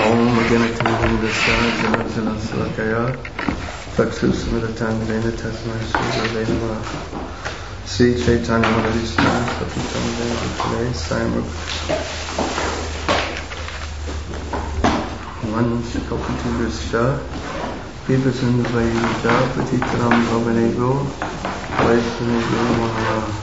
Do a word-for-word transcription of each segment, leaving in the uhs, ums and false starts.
Om Aganati Dasya Janajana Salakaya Taksusmritan Vena Tasma Shri Vedama Sri Chaitanya Madhusana Sapitam Veda Saimuk One Shikapati Visha Vipasund Vaija Patitaram Bhavanego Vaishnanego Mahara.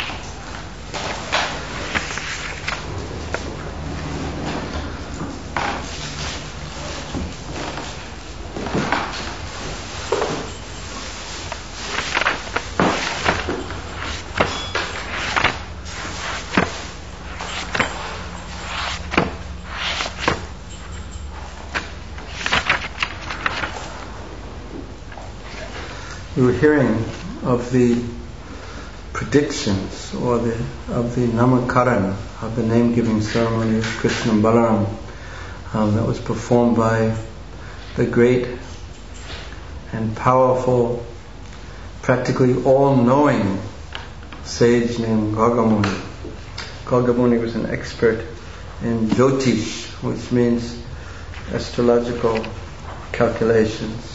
We were hearing of the predictions or the of the Namakaran, of the name-giving ceremony of Krishna and Balaram um, that was performed by the great and powerful, practically all-knowing sage named Gargamuni. Gargamuni was an expert in Jyotish, which means astrological calculations.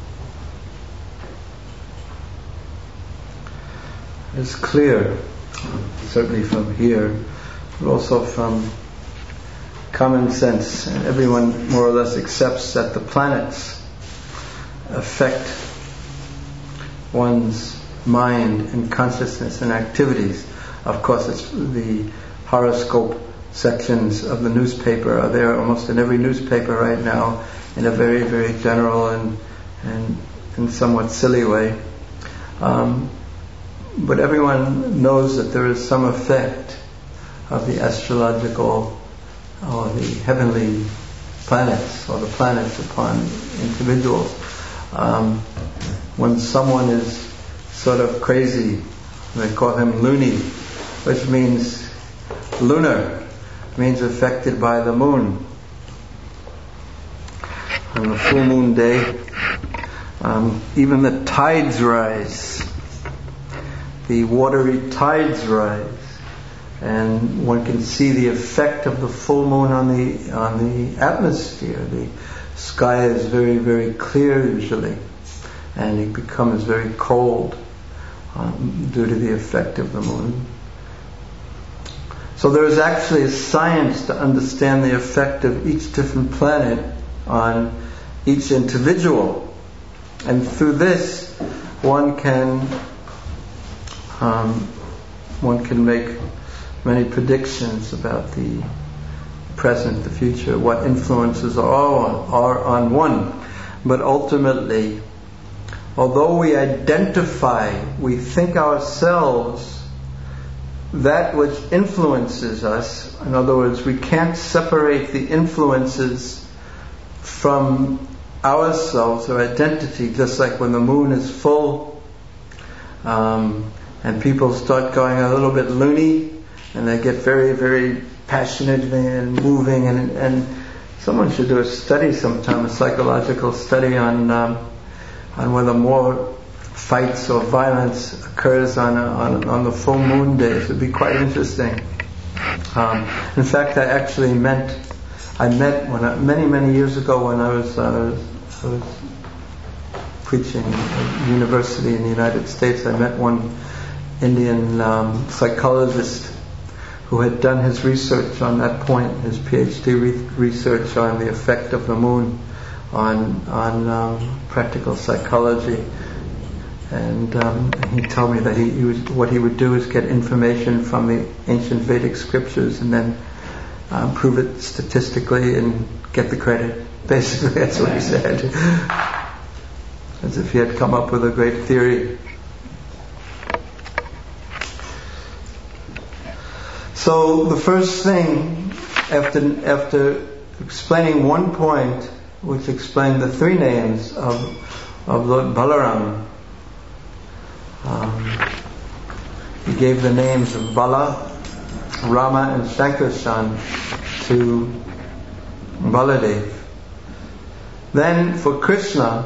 It's clear, certainly from here, but also from common sense, and everyone more or less accepts that the planets affect one's mind and consciousness and activities. Of course, it's the horoscope sections of the newspaper are there almost in every newspaper right now in a very, very general and and, and somewhat silly way. Um, But everyone knows that there is some effect of the astrological or the heavenly planets or the planets upon individuals. Um, when someone is sort of crazy, they call him loony, which means lunar, means affected by the moon. On the full moon day, um, even the tides rise. The watery tides rise, and one can see the effect of the full moon on the on the atmosphere. The sky is very, very clear usually, and it becomes very cold um, due to the effect of the moon. So there is actually a science to understand the effect of each different planet on each individual, and through this one can Um, one can make many predictions about the present, the future, what influences are, are on one. But ultimately, although we identify, we think ourselves that which influences us, in other words, we can't separate the influences from ourselves or identity, just like when the moon is full, um, and people start going a little bit loony, and they get very, very passionate and moving, and, and someone should do a study sometime, a psychological study on um, on whether more fights or violence occurs on a, on, on the full moon days. It would be quite interesting. Um, in fact, I actually meant I met when I, many, many years ago when I was, uh, I was preaching at a university in the United States. I met one Indian um, psychologist who had done his research on that point, his PhD re- research on the effect of the moon on on um, practical psychology, and um, he told me that he, he was, what he would do is get information from the ancient Vedic scriptures and then um, prove it statistically and get the credit. Basically, that's what he said, as if he had come up with a great theory. So the first thing, after after explaining one point, which explained the three names of of Lord Balaram, um, he gave the names of Bala, Rama, and Shankarshan to Baladev. Then for Krishna,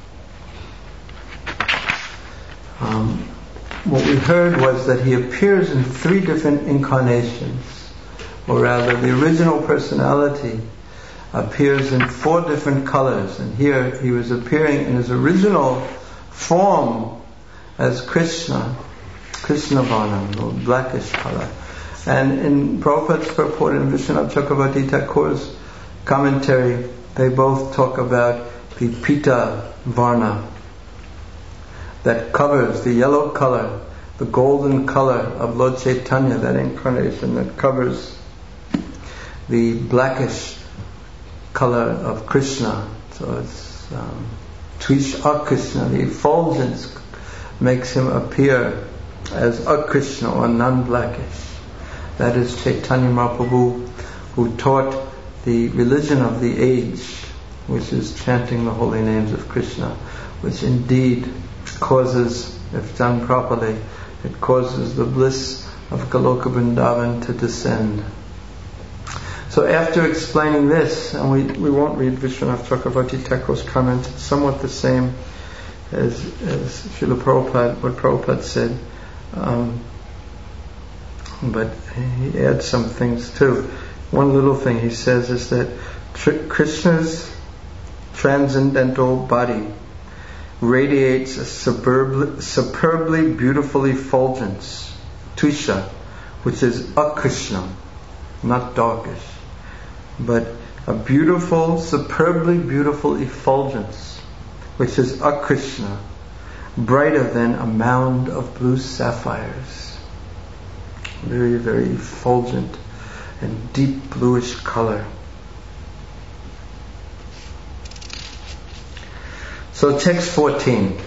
um, what we heard was that he appears in three different incarnations, or rather the original personality appears in four different colors. And here he was appearing in his original form as Krishna, Krishna Varnam, the blackish color. And in Prabhupada's purport and Vishwanath Chakravarti Thakur's commentary, they both talk about the Pita Varna that covers the yellow color, the golden color of Lord Chaitanya, that incarnation that covers the blackish color of Krishna. So it's um, Twish Akrishna, the effulgence makes him appear as Akrishna or non-blackish. That is Chaitanya Mahaprabhu, who taught the religion of the age, which is chanting the holy names of Krishna, which indeed causes, if done properly, it causes the bliss of Goloka Vrindavan to descend. So after explaining this, and we, we won't read Vishwanath Chakravarti Thakur's comment, it's somewhat the same as, as Srila Prabhupada, what Prabhupada said, um, but he adds some things too. One little thing he says is that tr- Krishna's transcendental body radiates a superbly, superbly beautiful effulgence, Twisha, which is Akrishna, not darkish, but a beautiful, superbly beautiful effulgence, which is Akrishna, brighter than a mound of blue sapphires. Very, very effulgent and deep bluish color. So text fourteen.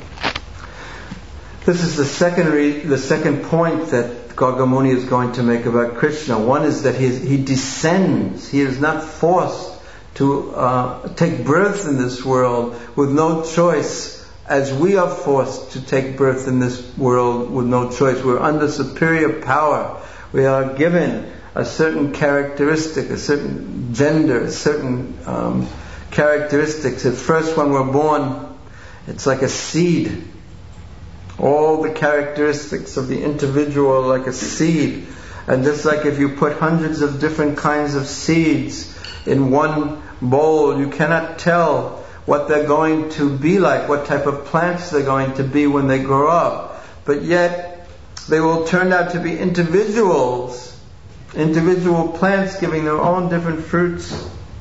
This is the second re- the second point that Gargamuni is going to make about Krishna. One is that he, is, he descends. He is not forced to uh, take birth in this world with no choice, as we are forced to take birth in this world with no choice. We're under superior power. We are given a certain characteristic, a certain gender, certain um, characteristics. At first, when we're born, it's like a seed. All the characteristics of the individual are like a seed. And just like if you put hundreds of different kinds of seeds in one bowl, you cannot tell what they're going to be like, what type of plants they're going to be when they grow up. But yet, they will turn out to be individuals, individual plants giving their own different fruits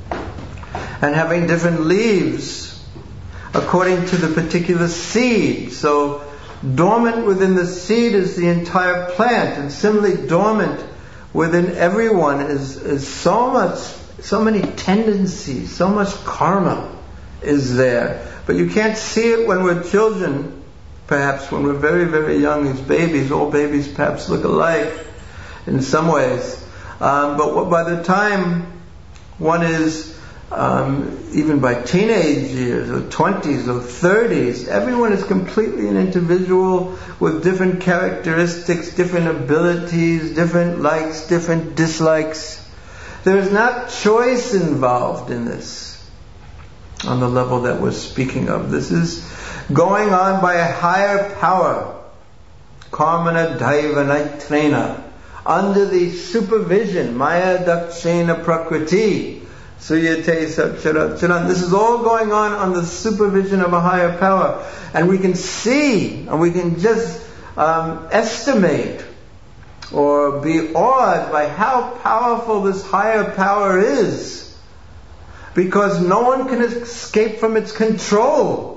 and having different leaves according to the particular seed. So, dormant within the seed is the entire plant, and similarly dormant within everyone is, is so much, so many tendencies, so much karma is there. But you can't see it when we're children. Perhaps when we're very, very young as babies. All babies perhaps look alike in some ways. Um, but by the time one is, um, even by teenage years, or twenties, or thirties, everyone is completely an individual with different characteristics, different abilities, different likes, different dislikes. There is not choice involved in this on the level that we're speaking of. This is going on by a higher power, Karmana Daiva Naitrena, under the supervision, Maya Dakshena Prakriti, Suyate Satcharat. This is all going on under the supervision of a higher power. And we can see, and we can just um, estimate or be awed by how powerful this higher power is, because no one can escape from its control.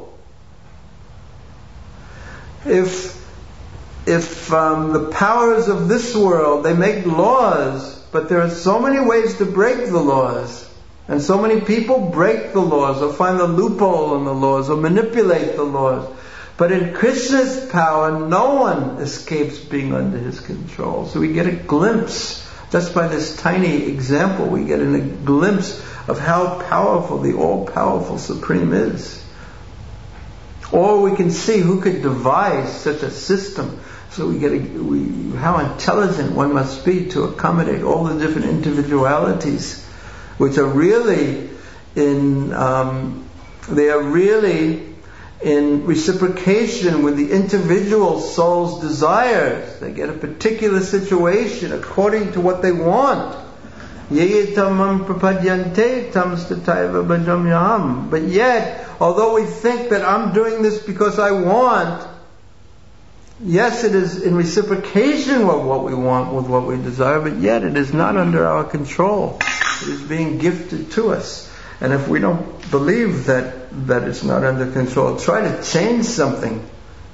If if um, the powers of this world, they make laws, but there are so many ways to break the laws, and so many people break the laws or find the loophole in the laws or manipulate the laws. But in Krishna's power, no one escapes being under his control. So we get a glimpse, just by this tiny example, we get a glimpse of how powerful the all-powerful Supreme is. Or we can see who could devise such a system. So we get a, we, how intelligent one must be to accommodate all the different individualities, which are really in, um, they are really in reciprocation with the individual soul's desires. They get a particular situation according to what they want. Ye tamam prapadyante tamstataiva bhajamyaham. But yet, although we think that I'm doing this because I want, yes, it is in reciprocation of what we want with what we desire, but yet it is not under our control. It is being gifted to us. And if we don't believe that, that it's not under control, try to change something.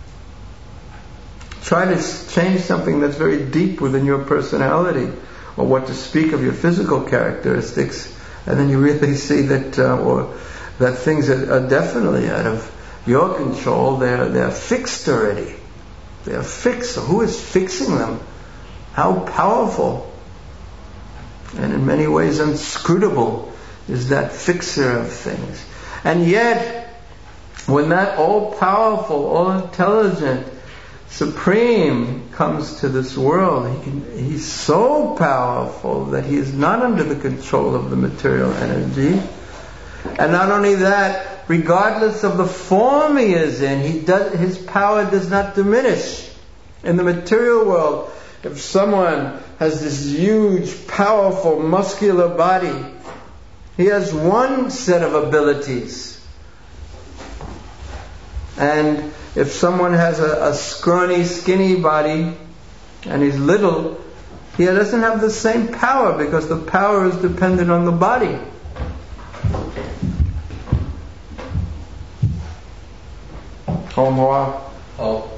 Try to change something that's very deep within your personality, or what to speak of your physical characteristics, and then you really see that, uh, or that things are, are definitely out of your control. They're they're fixed already. They're fixed. So who is fixing them? How powerful and in many ways inscrutable is that fixer of things. And yet, when that all-powerful, all-intelligent, supreme comes to this world, he can, he's so powerful that he is not under the control of the material energy. And not only that, regardless of the form he is in, he does, his power does not diminish. In the material world, if someone has this huge, powerful, muscular body, he has one set of abilities. And if someone has a, a scrawny, skinny body, and he's little, he doesn't have the same power, because the power is dependent on the body. Homo. Oh.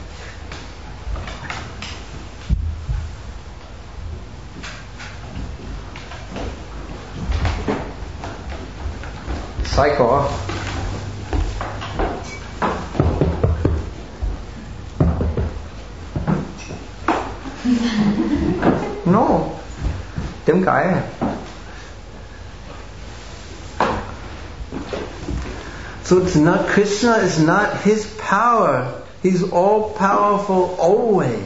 Psycho. No.點解? So it's not, Krishna is not his power. He's all powerful always.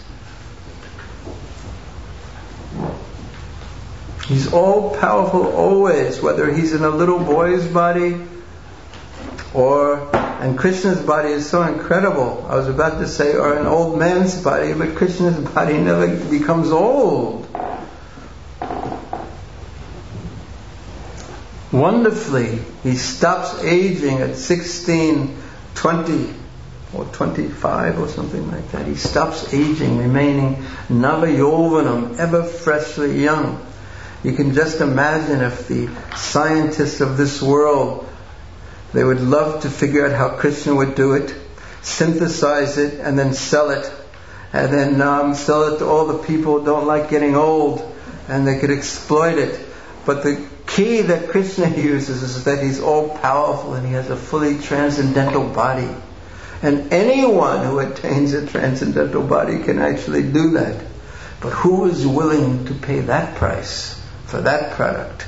He's all powerful always, whether he's in a little boy's body or, and Krishna's body is so incredible. I was about to say, or an old man's body, but Krishna's body never becomes old. Wonderfully, he stops aging at sixteen, twenty, or twenty-five or something like that. He stops aging, remaining navayovanam, ever freshly young. You can just imagine if the scientists of this world, they would love to figure out how Krishna would do it, synthesize it, and then sell it. And then um, sell it to all the people who don't like getting old, and they could exploit it. But the key that Krishna uses is that he's all powerful and he has a fully transcendental body. And anyone who attains a transcendental body can actually do that. But who is willing to pay that price for that product?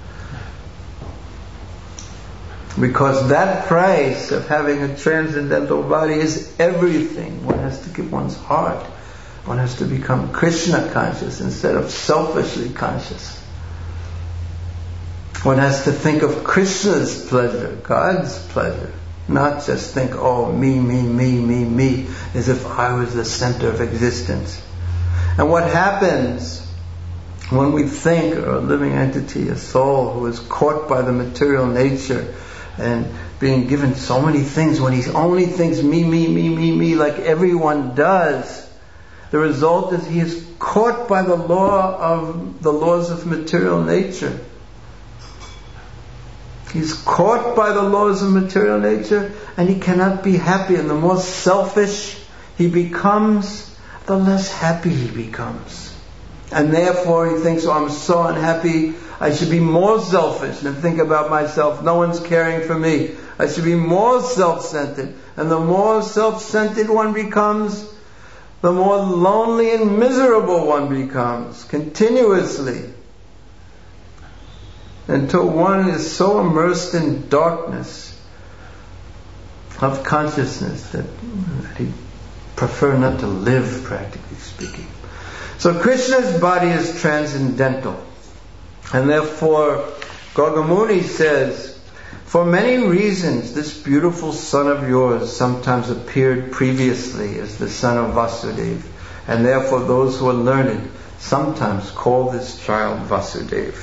Because that price of having a transcendental body is everything. One has to give one's heart. One has to become Krishna conscious instead of selfishly conscious. One has to think of Krishna's pleasure, God's pleasure. Not just think, oh, me, me, me, me, me, as if I was the center of existence. And what happens when we think, or a living entity, a soul who is caught by the material nature and being given so many things, when he only thinks me, me, me, me, me, like everyone does, the result is he is caught by the law of the laws of material nature. He's caught by the laws of material nature, and he cannot be happy. And the more selfish he becomes, the less happy he becomes. And therefore he thinks, oh, I'm so unhappy, I should be more selfish and think about myself. No one's caring for me. I should be more self-centered. And the more self-centered one becomes, the more lonely and miserable one becomes, continuously. Until one is so immersed in darkness of consciousness that, that he prefer not to live, practically speaking. So Krishna's body is transcendental. And therefore, Gargamuni says, for many reasons, this beautiful son of yours sometimes appeared previously as the son of Vasudeva. And therefore those who are learned sometimes call this child Vasudeva.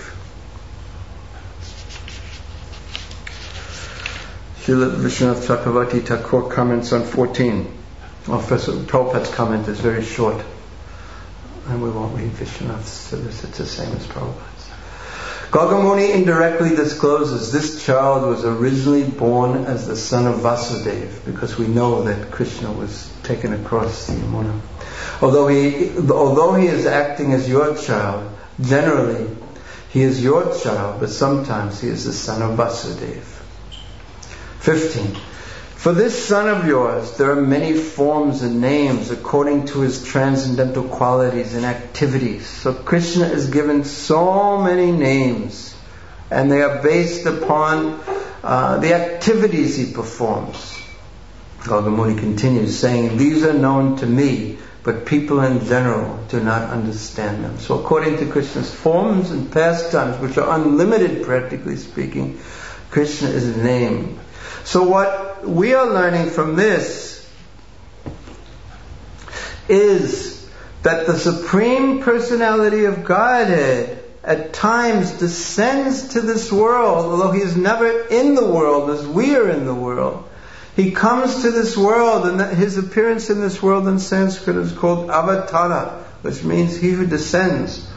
Srila Vishwanath Chakravarti Thakur comments on fourteen. Professor Prabhupada's comment is very short, and we won't read Vishwanath's service, it's the same as Prabhupada's. Gargamuni indirectly discloses this child was originally born as the son of Vasudeva, because we know that Krishna was taken across the Yamuna. Although he, although he is acting as your child, generally he is your child, but sometimes he is the son of Vasudeva. fifteen. For this son of yours, there are many forms and names according to his transcendental qualities and activities. So Krishna is given so many names, and they are based upon uh, the activities he performs. Gargamuni continues saying, these are known to me, but people in general do not understand them. So according to Krishna's forms and pastimes, which are unlimited practically speaking, Krishna is named. So what we are learning from this is that the Supreme Personality of Godhead at times descends to this world, although he is never in the world as we are in the world. He comes to this world, and that his appearance in this world in Sanskrit is called avatara, which means he who descends.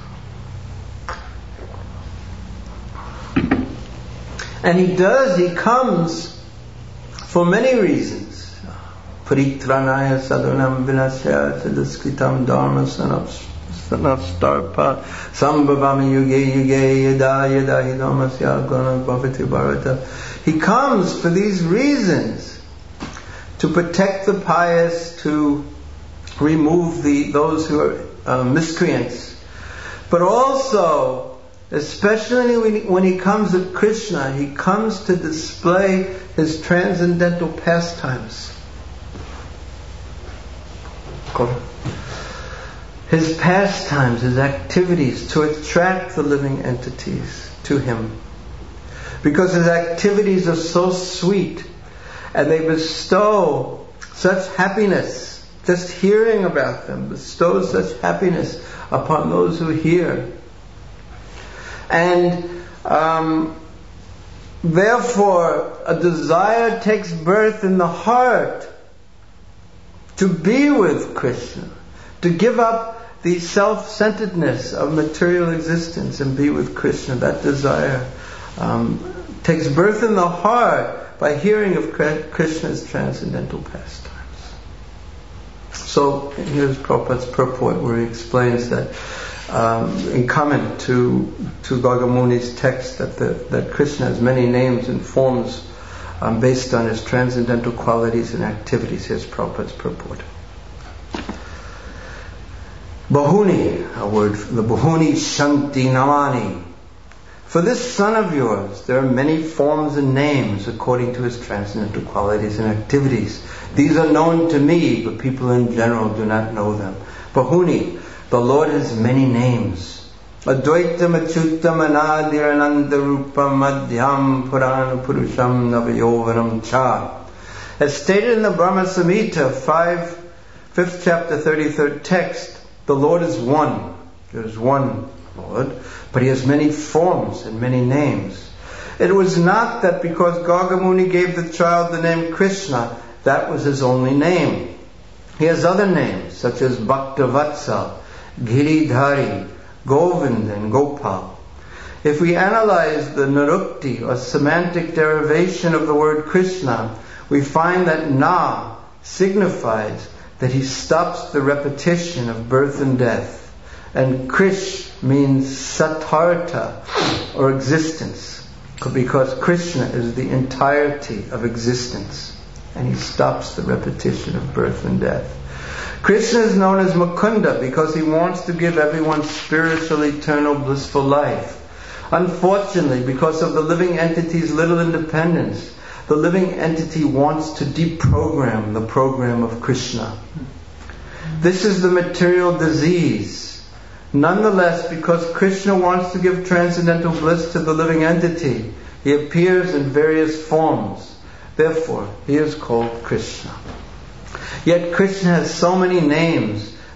And he does, he comes for many reasons. Paritranaya sadhunam vinasya siddhaskritam dharma sanastarpa sambhavami yuge yuge yada yada hidamasya gana bhavati bharata. He comes for these reasons, to protect the pious, to remove the those who are uh, miscreants, but also, especially when he, when he comes at Krishna, he comes to display his transcendental pastimes. His pastimes, his activities, to attract the living entities to him. Because his activities are so sweet, and they bestow such happiness. Just hearing about them bestows such happiness upon those who hear. And um, therefore, a desire takes birth in the heart to be with Krishna, to give up the self-centeredness of material existence and be with Krishna. That desire um, takes birth in the heart by hearing of Krishna's transcendental pastimes. So here's Prabhupada's purport, where he explains that Um, in comment to to Gargamuni's text, that the, that Krishna has many names and forms um, based on his transcendental qualities and activities. Here's Prabhupada's purport. Bahuni, a word, the Bahuni Shanti Namani. For this son of yours, there are many forms and names according to his transcendental qualities and activities. These are known to me, but people in general do not know them. Bahuni, the Lord has many names. Advaitam Achyutam Anadir Rupam Madhyam Purana Purusham Navayovanam Cha. As stated in the Brahma Samhita, five, fifth chapter, thirty-third text, the Lord is one. There is one Lord, but he has many forms and many names. It was not that because Gargamuni gave the child the name Krishna, that was his only name. He has other names, such as Bhaktavatsal, Giridhari, Govind and Gopal. If we analyze the narukti or semantic derivation of the word Krishna, we find that Na signifies that he stops the repetition of birth and death, and Krish means satartha or existence, because Krishna is the entirety of existence, and he stops the repetition of birth and death. Krishna is known as Mukunda because he wants to give everyone spiritual, eternal, blissful life. Unfortunately, because of the living entity's little independence, the living entity wants to deprogram the program of Krishna. This is the material disease. Nonetheless, because Krishna wants to give transcendental bliss to the living entity, he appears in various forms. Therefore, he is called Krishna. Yet Krishna has so many names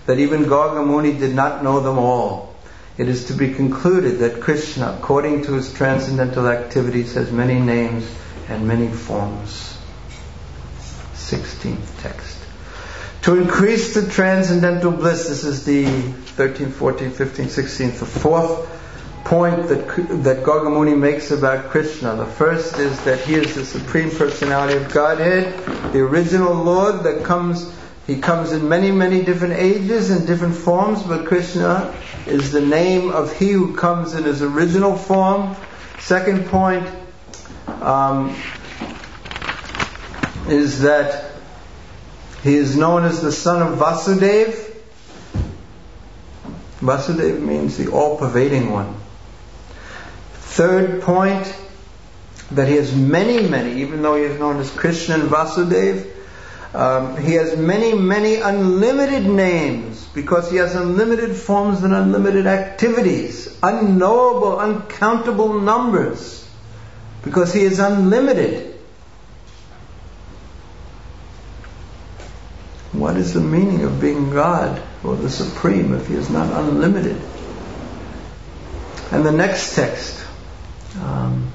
that even Garga Muni did not know them all. It is to be concluded that Krishna, according to his transcendental activities, has many names and many forms. sixteenth text. To increase the transcendental bliss, this is the thirteenth, fourteenth, fifteenth, sixteenth, the fourth point that that Garga Muni makes about Krishna. The first is that he is the Supreme Personality of Godhead, the original Lord that comes, he comes in many, many different ages and different forms, but Krishna is the name of he who comes in his original form. Second point um, is that he is known as the son of Vasudeva. Vasudeva means the all-pervading one. Third point, that he has many, many, even though he is known as Krishna and Vasudeva, um, he has many, many unlimited names, because he has unlimited forms and unlimited activities, unknowable, uncountable numbers, because he is unlimited. What is the meaning of being God or the Supreme if he is not unlimited? And the next text, um,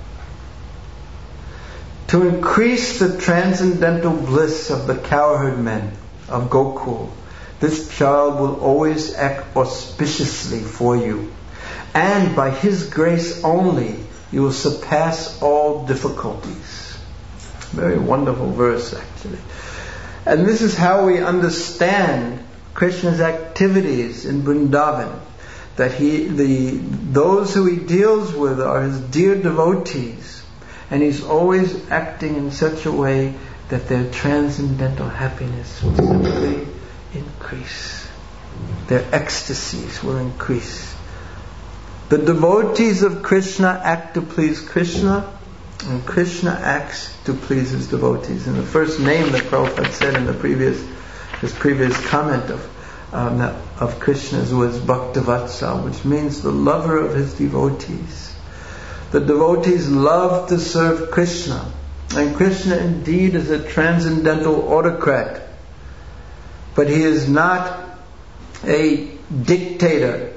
to increase the transcendental bliss of the cowherd men of Gokul, this child will always act auspiciously for you, and by his grace only you will surpass all difficulties. Very wonderful verse, actually. And this is how we understand Krishna's activities in Vrindavan. That he, the those who he deals with are his dear devotees, and he's always acting in such a way that their transcendental happiness will simply increase. Their ecstasies will increase. The devotees of Krishna act to please Krishna, and Krishna acts to please his devotees. And the first name that Prabhupada said in the previous, his previous comment of um, that, of Krishna's was Bhaktavatsal, which means the lover of his devotees. The devotees love to serve Krishna, and Krishna indeed is a transcendental autocrat, but he is not a dictator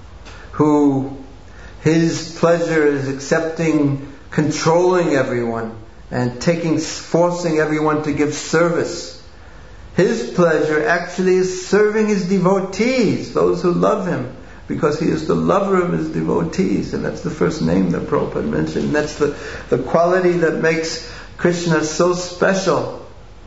who his pleasure is accepting, controlling everyone and taking, forcing everyone to give service. His pleasure actually is serving his devotees, those who love him, because he is the lover of his devotees. And that's the first name that Prabhupada mentioned. And that's the, the quality that makes Krishna so special.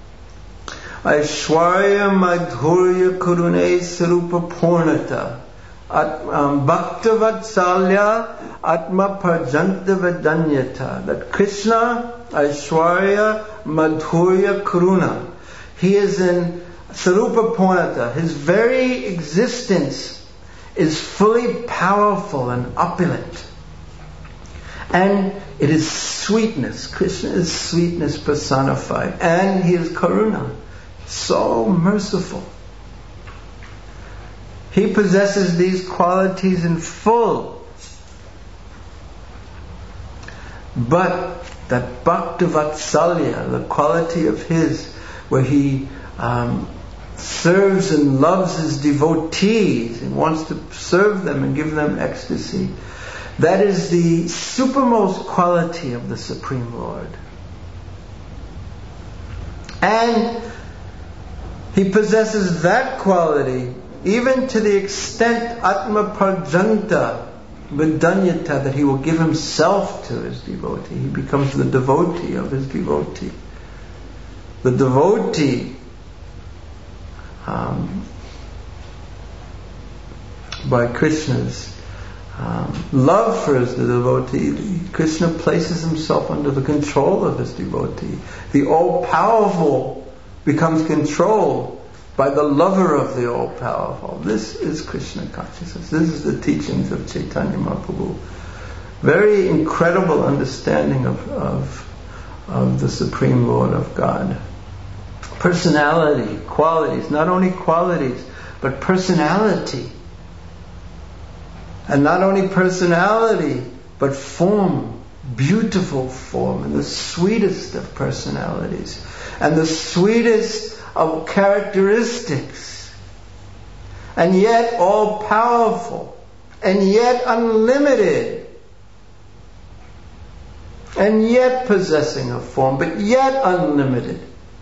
Aishwarya Madhurya Kurune Sarupa Purnata Bhakta Vatsalya Atma Parjanta Vedanyata. That Krishna, Aishwarya Madhurya Karuna, he is in Sarupa Purnata. His very existence is fully powerful and opulent. And it is sweetness. Krishna is sweetness personified. And he is Karuna. So merciful. He possesses these qualities in full. But that Bhakta Vatsalya, the quality of his, where he um, serves and loves his devotees and wants to serve them and give them ecstasy, that is the supermost quality of the Supreme Lord. And he possesses that quality even to the extent Atma Parjanta Vedanyata, that he will give himself to his devotee. He becomes the devotee of his devotee. The devotee, um, by Krishna's um, love for his devotee, Krishna places himself under the control of his devotee. The all-powerful becomes controlled by the lover of the all-powerful. This is Krishna consciousness. This is the teachings of Chaitanya Mahaprabhu. Very incredible understanding of, of, of the Supreme Lord of God. Personality, qualities, not only qualities, but personality. And not only personality, but form, beautiful form, and the sweetest of personalities, and the sweetest of characteristics. and yet all-powerful, and yet unlimited, and yet possessing a form, but yet unlimited.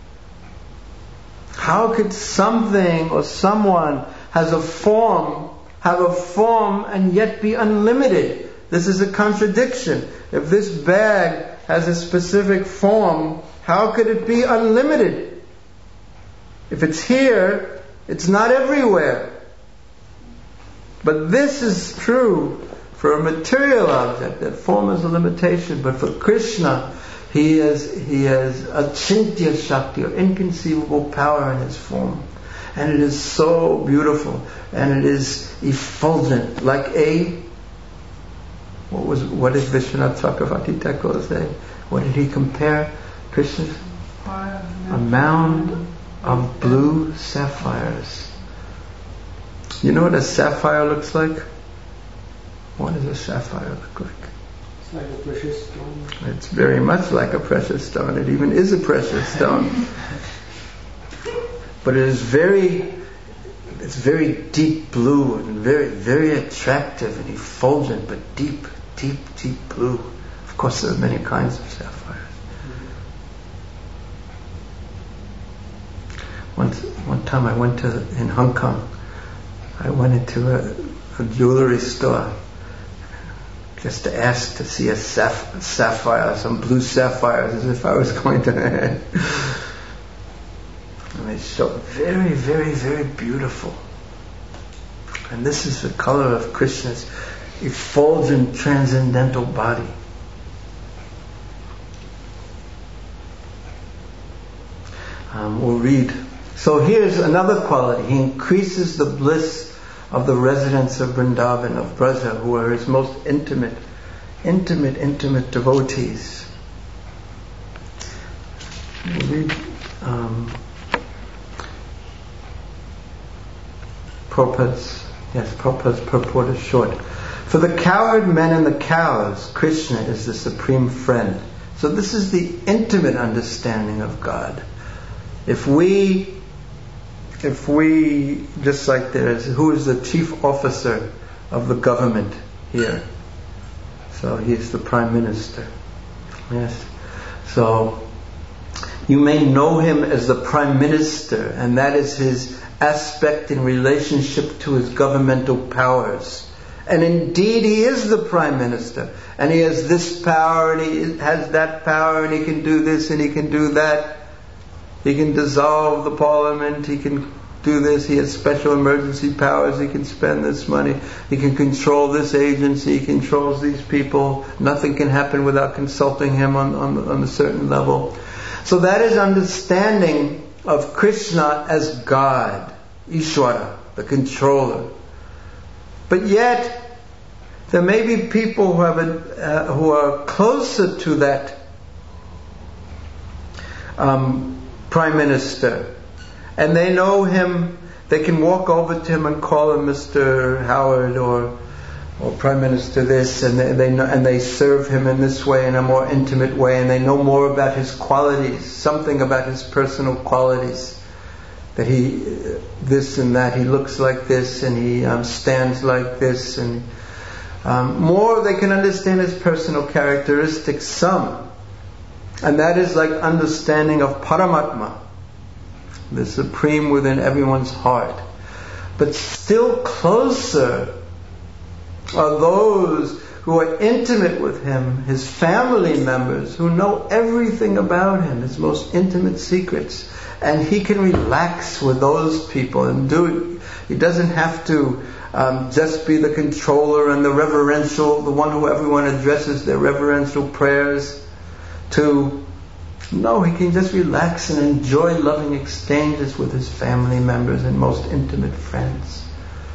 How could something or someone has a form, have a form and yet be unlimited? This is a contradiction. If this bag has a specific form, how could it be unlimited? If it's here, it's not everywhere. But this is true for a material object, that form is a limitation. But for Krishna, he has he has achintya shakti, or inconceivable power in his form. And it is so beautiful, and it is effulgent, like a what was what did Vishwanath Chakravarti Thakur say? What did he compare Krishna's? A mound of blue sapphires. You know what a sapphire looks like? What does a sapphire look like? It's like a precious stone. It's very much like a precious stone. It even is a precious stone. But it is very, it's very deep blue and very, very attractive and effulgent, but deep, deep, deep blue. Of course, there are many kinds of sapphires. Once, one time I went to, in Hong Kong, I went into a, a jewelry store just to ask to see a saph- sapphire, some blue sapphires, as if I was going to. And they so very, very, very beautiful. And this is the color of Krishna's effulgent, transcendental body. Um, we'll read. So here's another quality. He increases the bliss of the residents of Vrindavan, of Braja, who are his most intimate, intimate, intimate devotees. We'll read um, Prabhupada's, yes, Prabhupada's purport is short. For the cowherd men and the cows, Krishna is the supreme friend. So this is the intimate understanding of God. If we, if we, just like there is, who is the chief officer of the government here? So he's the Prime Minister. Yes. So you may know him as the Prime Minister, and that is his aspect in relationship to his governmental powers. And indeed he is the Prime Minister, and he has this power and he has that power, and he can do this and he can do that. He can dissolve the parliament, he can do this, he has special emergency powers, he can spend this money, he can control this agency, he controls these people. Nothing can happen without consulting him on, on, on a certain level. So that is understanding of Krishna as God, Ishvara, the controller. But yet, there may be people who have a, uh, who are closer to that um, Prime Minister, and they know him. They can walk over to him and call him Mister Howard or or Prime Minister this, and they, they know, and they serve him in this way, in a more intimate way, and they know more about his qualities, something about his personal qualities. That he, this and that, he looks like this, and he um, stands like this, and um, more they can understand his personal characteristics, some. And that is like understanding of Paramatma, the supreme within everyone's heart. But still closer are those who are intimate with him, his family members, who know everything about him, his most intimate secrets. And he can relax with those people and do it. He doesn't have to um, just be the controller and the reverential, the one who everyone addresses their reverential prayers to. No, he can just relax and enjoy loving exchanges with his family members and most intimate friends.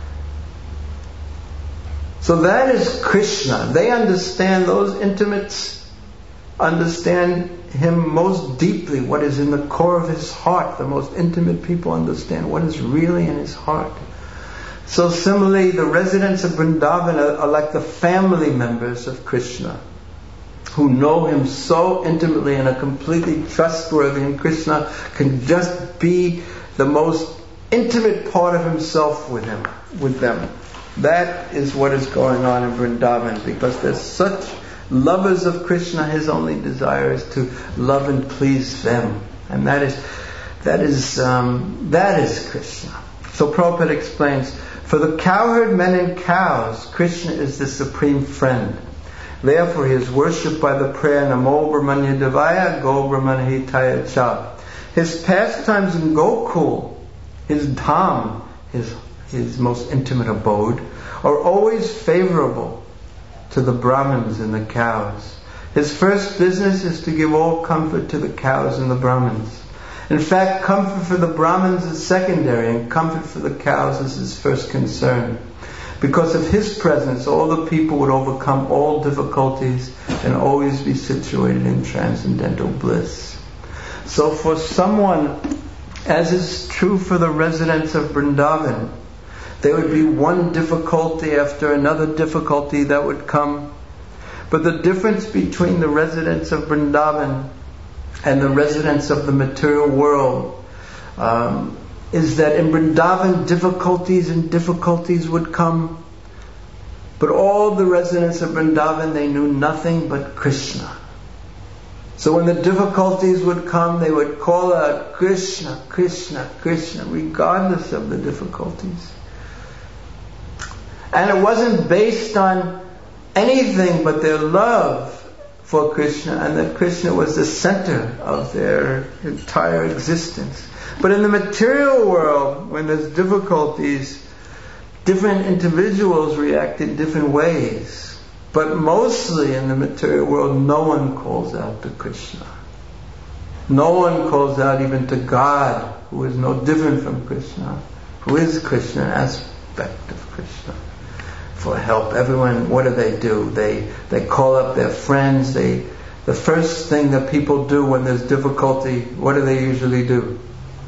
So that is Krishna. They understand, those intimates understand him most deeply, what is in the core of his heart. The most intimate people understand what is really in his heart. So similarly, the residents of Vrindavan are, are like the family members of Krishna, who know him so intimately and are completely trustworthy, and Krishna can just be the most intimate part of himself with him, with them. That is what is going on in Vrindavan, because they're such lovers of Krishna. His only desire is to love and please them, and that is that is um, that is Krishna. So Prabhupada explains, for the cowherd men and cows, Krishna is the supreme friend. Therefore he is worshipped by the prayer Namo Brahmanya Devaya Go Brahmana Hitaya Cha. His pastimes in Gokul, his dham, his, his most intimate abode, are always favorable to the Brahmins and the cows. His first business is to give all comfort to the cows and the Brahmins. In fact, comfort for the Brahmins is secondary, and comfort for the cows is his first concern. Because of his presence, all the people would overcome all difficulties and always be situated in transcendental bliss. So for someone, as is true for the residents of Vrindavan, there would be one difficulty after another difficulty that would come. But the difference between the residents of Vrindavan and the residents of the material world um, is that in Vrindavan difficulties and difficulties would come, but all the residents of Vrindavan, they knew nothing but Krishna. So when the difficulties would come, they would call out Krishna, Krishna, Krishna, regardless of the difficulties. And it wasn't based on anything but their love for Krishna, and that Krishna was the center of their entire existence. But in the material world, when there's difficulties, different individuals react in different ways. But mostly in the material world, no one calls out to Krishna. No one calls out even to God, who is no different from Krishna, who is Krishna, an aspect of Krishna, for help. Everyone, what do they do? They they call up their friends. They the first thing that people do when there's difficulty, what do they usually do?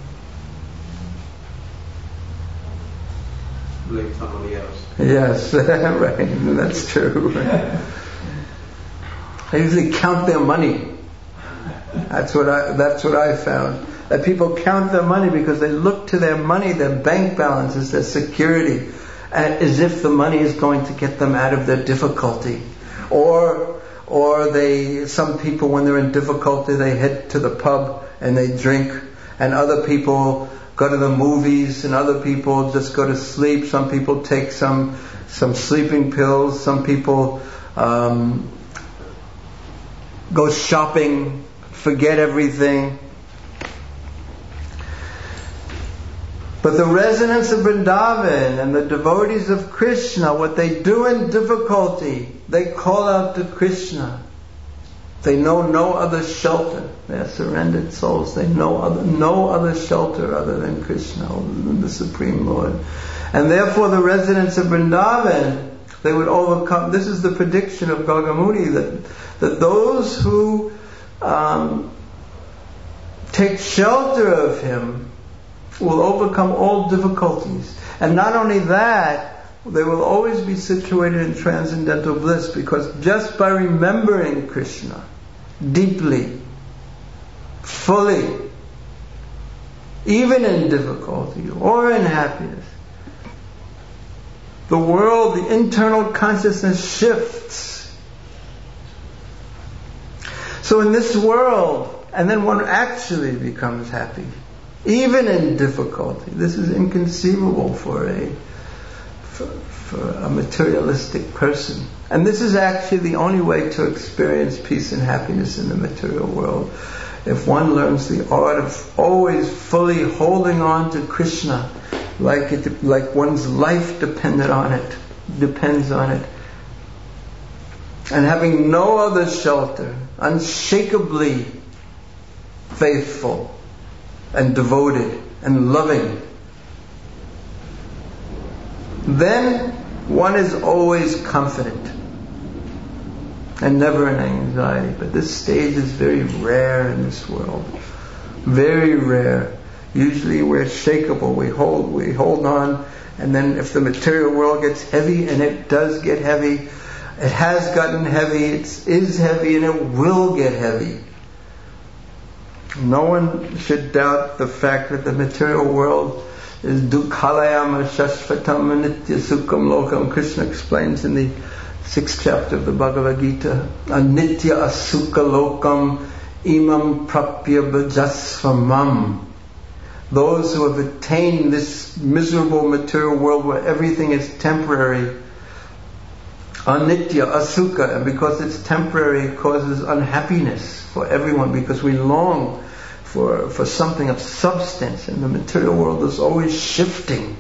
Blame somebody else. Yes, right. That's true. They usually count their money. That's what I. That's what I found. That people count their money because they look to their money, their bank balances, their security, as if the money is going to get them out of their difficulty. Or, or they. Some people, when they're in difficulty, they head to the pub and they drink, and other people go to the movies, and other people just go to sleep. Some people take some some sleeping pills. Some people um, go shopping, forget everything. But the residents of Vrindavan and the devotees of Krishna, what they do in difficulty, they call out to Krishna. They know no other shelter. They are surrendered souls. They know other, no other shelter other than Krishna, other than the Supreme Lord. And therefore the residents of Vrindavan, they would overcome. This is the prediction of Gargamuni, that, that those who um, take shelter of him will overcome all difficulties. And not only that, they will always be situated in transcendental bliss, because just by remembering Krishna deeply, fully, even in difficulty or in happiness, the world, the internal consciousness shifts. So in this world, and then one actually becomes happy, even in difficulty. This is inconceivable for a For, for a materialistic person. And this is actually the only way to experience peace and happiness in the material world. If one learns the art of always fully holding on to Krishna, like it, like one's life depended on it, depends on it, and having no other shelter, unshakably faithful and devoted and loving, then one is always confident and never in anxiety. But this stage is very rare in this world. Very rare. Usually we're shakeable. We hold, we hold on, and then if the material world gets heavy, and it does get heavy, it has gotten heavy, it is heavy, and it will get heavy. No one should doubt the fact that the material world is Dukhalayam Shashvatam Nitya Sukham Lokam. Krishna explains in the sixth chapter of the Bhagavad Gita, Anitya Asukha Lokam Imam Prapya Bhajasvamam. Those who have attained this miserable material world where everything is temporary, Anitya, Asukha, and because it's temporary it causes unhappiness for everyone, because we long for, for something of substance, and the material world is always shifting,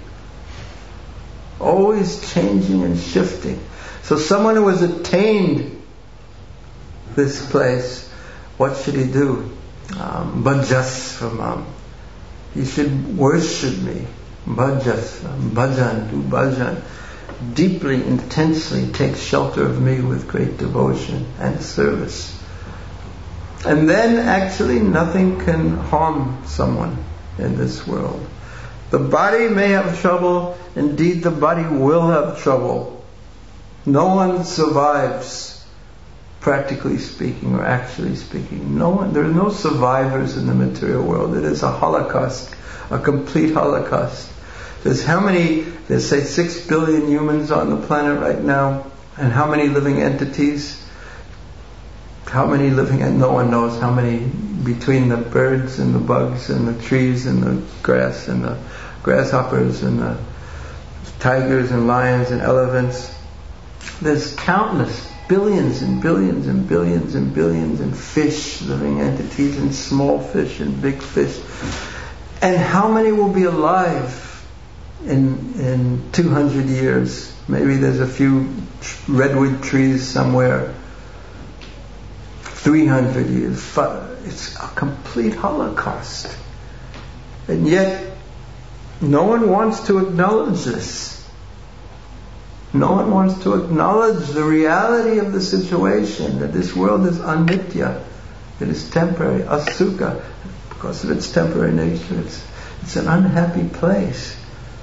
always changing and shifting. So someone who has attained this place, what should he do? Um, Bhajasvamam. He should worship me. Bhajasvam, bhajan, do bhajan. Deeply, intensely take shelter of me with great devotion and service. And then actually nothing can harm someone in this world. The body may have trouble, indeed the body will have trouble. No one survives, practically speaking or actually speaking. No one, there are no survivors in the material world. It is a holocaust, a complete holocaust. There's how many, there's say six billion humans on the planet right now, and how many living entities? How many living, and no one knows how many, between the birds and the bugs and the trees and the grass and the grasshoppers and the tigers and lions and elephants. There's countless, billions and billions and billions and billions and fish, living entities, and small fish and big fish. And how many will be alive in in two hundred years? Maybe there's a few redwood trees somewhere. three hundred years. It's a complete holocaust. And yet, no one wants to acknowledge this. No one wants to acknowledge the reality of the situation, that this world is anitya, it is temporary, asukha, because of its temporary nature. It's, it's an unhappy place.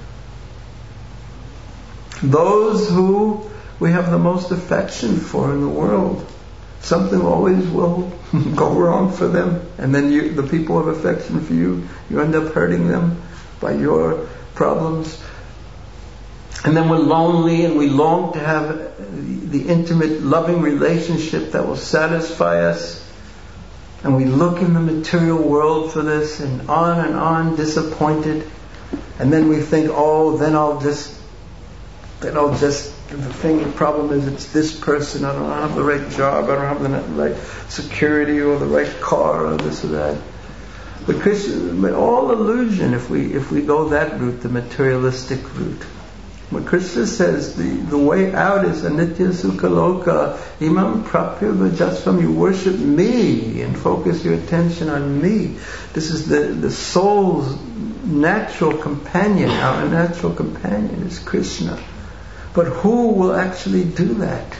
Those who we have the most affection for in the world, something always will go wrong for them, and then you, the people have affection for you, you end up hurting them by your problems. And then we're lonely, and we long to have the intimate, loving relationship that will satisfy us. And we look in the material world for this, and on and on, disappointed. And then we think, oh, then I'll just, then I'll just, the thing, the problem is it's this person, I don't have the right job, I don't have the right security or the right car or this or that. But Krishna, but all illusion if we if we go that route, the materialistic route. What Krishna says, the, the way out is anitya sukha loka, imam prapya vajasvam, you worship me and focus your attention on me. This is the, the soul's natural companion. Our natural companion is Krishna. But who will actually do that?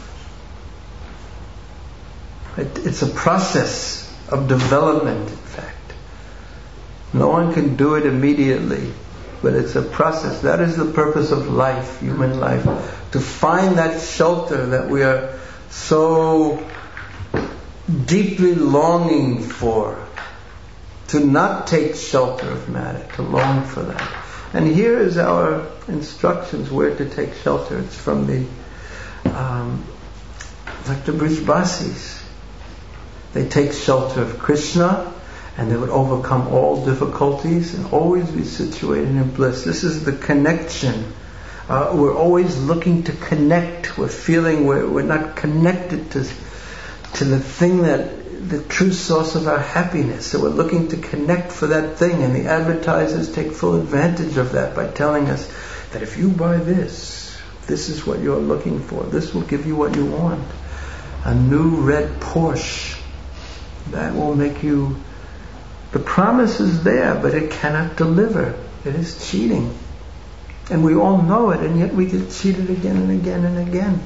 It, it's a process of development, in fact. No one can do it immediately. But it's a process. That is the purpose of life, human life. To find that shelter that we are so deeply longing for. To not take shelter of matter, to long for that. And here is our instructions where to take shelter. It's from the um, like the Brijbasis. They take shelter of Krishna, and they would overcome all difficulties and always be situated in bliss. This is the connection. Uh, we're always looking to connect. We're feeling we're, we're not connected to to the thing that, the true source of our happiness. So we're looking to connect for that thing, and the advertisers take full advantage of that by telling us that if you buy this, this is what you're looking for. This will give you what you want. A new red Porsche. That will make you... The promise is there, but it cannot deliver. It is cheating. And we all know it, and yet we get cheated again and again and again.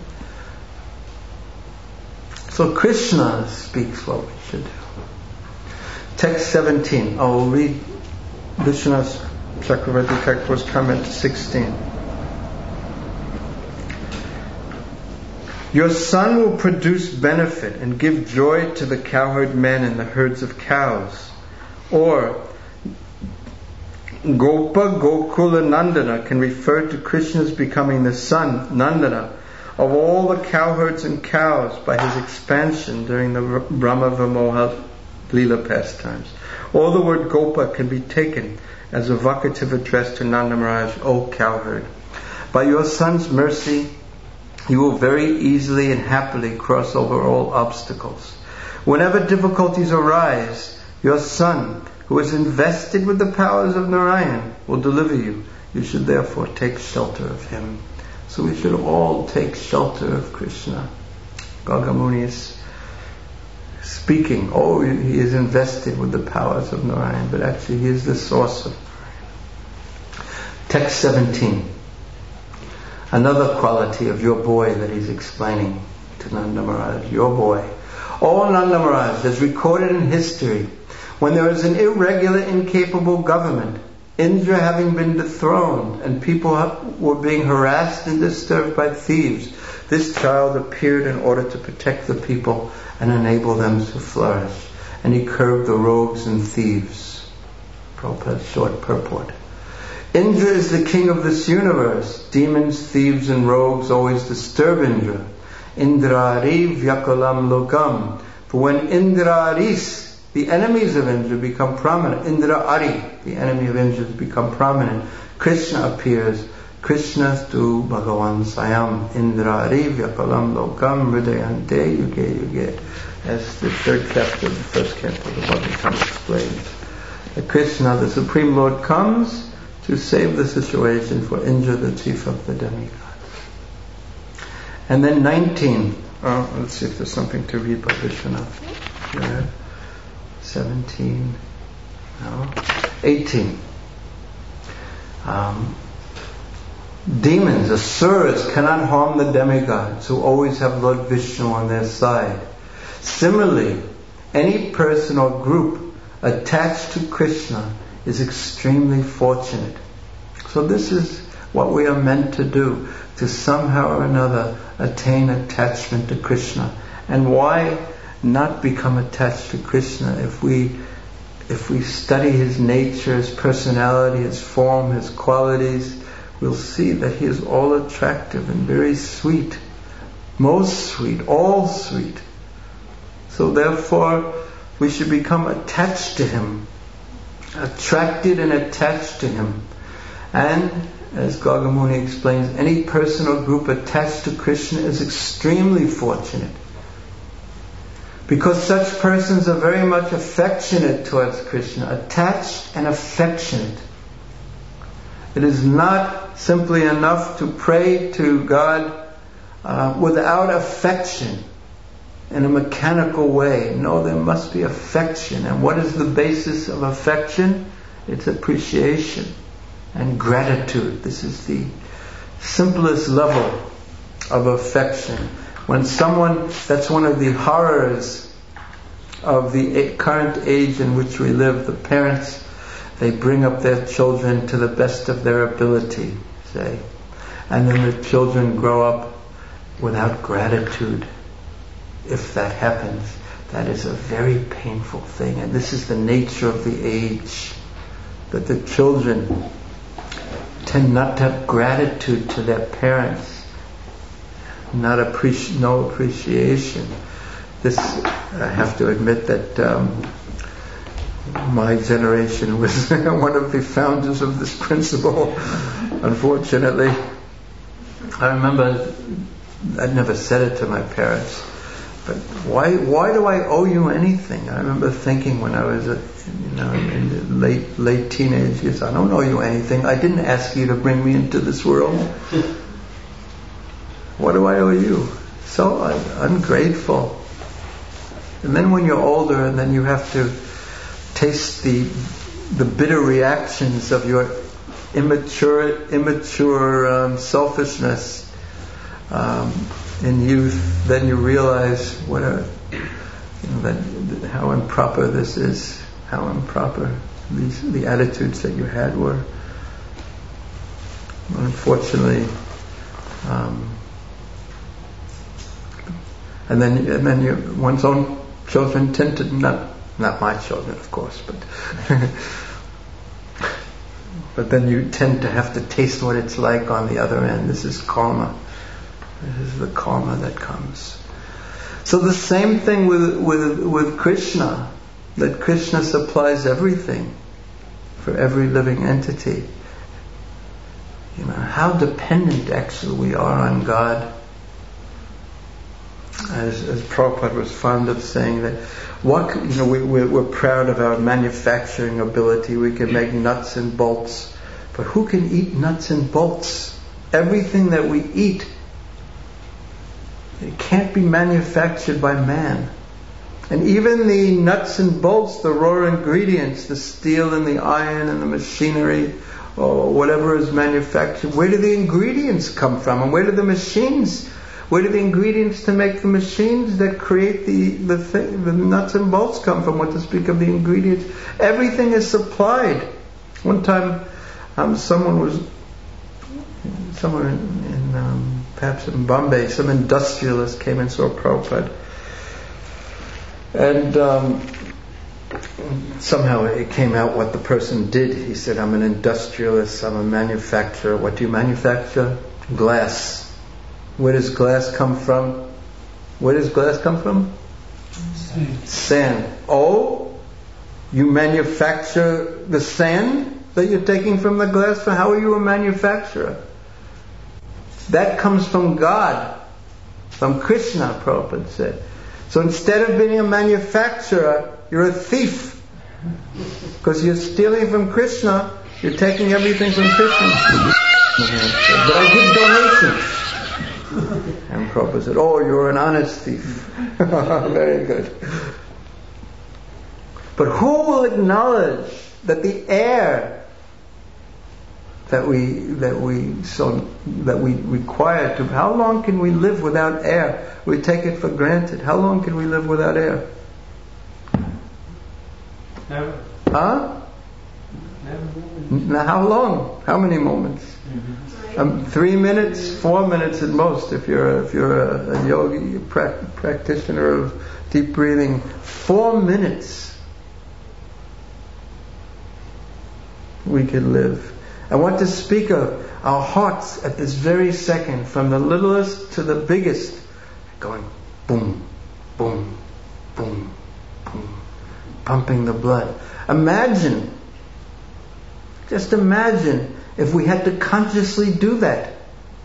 So Krishna speaks what we should do. Text seventeen. I will read Vishwanath Chakravarti Thakur's comment to sixteen. Your son will produce benefit and give joy to the cowherd men and the herds of cows. Or Gopa, Gokula, Nandana can refer to Krishna's becoming the son, Nandana, of all the cowherds and cows by his expansion during the Brahma Vimoha Leela pastimes. Or the word Gopa can be taken as a vocative address to Nanda Maharaj, O cowherd. By your son's mercy, you will very easily and happily cross over all obstacles. Whenever difficulties arise, your son, who is invested with the powers of Narayan, will deliver you. You should therefore take shelter of him. So we should all take shelter of Krishna. Gargamuni is speaking, oh, he is invested with the powers of Narayan, but actually he is the source of Narayan. Text seventeen. Another quality of your boy that he's explaining to Nanda Maharaj, your boy. Oh Nanda Maharaj, as recorded in history, when there was an irregular, incapable government, Indra having been dethroned and people were being harassed and disturbed by thieves, this child appeared in order to protect the people and enable them to flourish. And he curbed the rogues and thieves. Prabhupada's short purport. Indra is the king of this universe. Demons, thieves and rogues always disturb Indra. Indrari vyakalam lokam. For when Indraris, the enemies of Indra, become prominent, Indra Ari, the enemy of Indra, become prominent, Krishna appears. Krishna tu Bhagavan Sayam Indra Ari vyakalam lokam hridayante yuge yuge. As the third chapter of the first canto of the Bhagavatam explains. That Krishna, the Supreme Lord, comes to save the situation for Indra, the chief of the demigods. And then nineteen. Oh, let's see if there's something to read by Vishwanath. Yeah. seventeen. No. eighteen. Um, demons, asuras, cannot harm the demigods who always have Lord Vishnu on their side. Similarly, any person or group attached to Krishna is extremely fortunate. So this is what we are meant to do, to somehow or another attain attachment to Krishna. And why not become attached to Krishna if we if we study his nature, his personality, his form, his qualities, we'll see that he is all attractive and very sweet, most sweet, all sweet. So therefore we should become attached to him, attracted and attached to him. And as Gargamuni explains, any person or group attached to Krishna is extremely fortunate, because such persons are very much affectionate towards Krishna, attached and affectionate. It is not simply enough to pray to God uh, without affection, in a mechanical way. No, there must be affection. And what is the basis of affection? It's appreciation and gratitude. This is the simplest level of affection. When someone, that's one of the horrors of the current age in which we live. The parents, they bring up their children to the best of their ability, say, and then the children grow up without gratitude. If that happens, that is a very painful thing. And this is the nature of the age, that the children tend not to have gratitude to their parents, not appreci- no appreciation. This, I have to admit that um, my generation was one of the founders of this principle, unfortunately. I remember, I'd never said it to my parents, but why why do I owe you anything? I remember thinking when I was, a, you know, in the late late teenage years, I don't owe you anything. I didn't ask you to bring me into this world. What do I owe you? So I'm ungrateful. And then when you're older, and then you have to taste the the bitter reactions of your immature immature um, selfishness. Um, in youth, then you realize what a, you know, that, how improper this is, how improper these the attitudes that you had were. Unfortunately, um, and then and then you, one's own children tend to not not my children, of course, but but then you tend to have to taste what it's like on the other end. This is karma. This is the karma that comes. So the same thing with with with Krishna, that Krishna supplies everything for every living entity. You know, how dependent actually we are on God. As, as Prabhupada was fond of saying that, what you know, we, we're, we're proud of our manufacturing ability. We can make nuts and bolts, but who can eat nuts and bolts? Everything that we eat, it can't be manufactured by man. And even the nuts and bolts, the raw ingredients, the steel and the iron and the machinery, or whatever is manufactured, where do the ingredients come from? And where do the machines, where do the ingredients to make the machines that create the, the, thing, the nuts and bolts come from? What to speak of the ingredients? Everything is supplied. One time, um, someone was, somewhere in, in um, perhaps in Bombay, some industrialist came and saw Prabhupada. And um, somehow it came out what the person did. He said, I'm an industrialist, I'm a manufacturer. What do you manufacture? Glass. Where does glass come from? Where does glass come from? Sand. Sand. Oh, you manufacture the sand that you're taking from the glass? For how are you a manufacturer? That comes from God, from Krishna, Prabhupada said. So instead of being a manufacturer, you're a thief. Because you're stealing from Krishna, you're taking everything from Krishna. But I give donations. And Prabhupada said, oh, you're an honest thief. Very good. But who will acknowledge that the air that we that we so that we require to, how long can we live without air? We take it for granted. How long can we live without air? Never. Huh? Never. Now, how long? How many moments? Mm-hmm. Um, three minutes, four minutes at most. If you're a, if you're a, a yogi a pra- practitioner of deep breathing, four minutes we could live. And what to speak of, our hearts at this very second, from the littlest to the biggest, going boom, boom, boom, boom, pumping the blood. Imagine, just imagine if we had to consciously do that.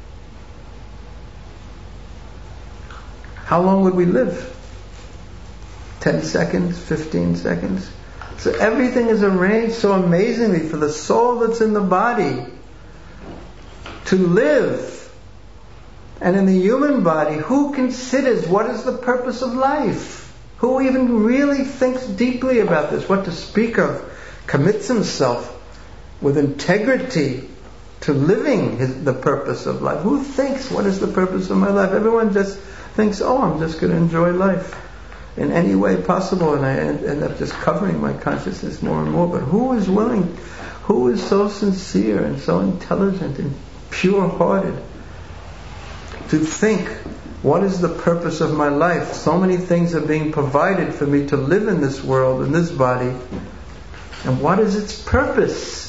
How long would we live? Ten seconds, fifteen seconds? So everything is arranged so amazingly for the soul that's in the body to live. And in the human body, who considers what is the purpose of life? Who even really thinks deeply about this? What to speak of? Commits himself with integrity to living his, the purpose of life. Who thinks, what is the purpose of my life? Everyone just thinks, oh, I'm just going to enjoy life in any way possible, and I end up just covering my consciousness more and more. But who is willing, who is so sincere and so intelligent and pure-hearted to think, what is the purpose of my life? So many things are being provided for me to live in this world, in this body, and what is its purpose?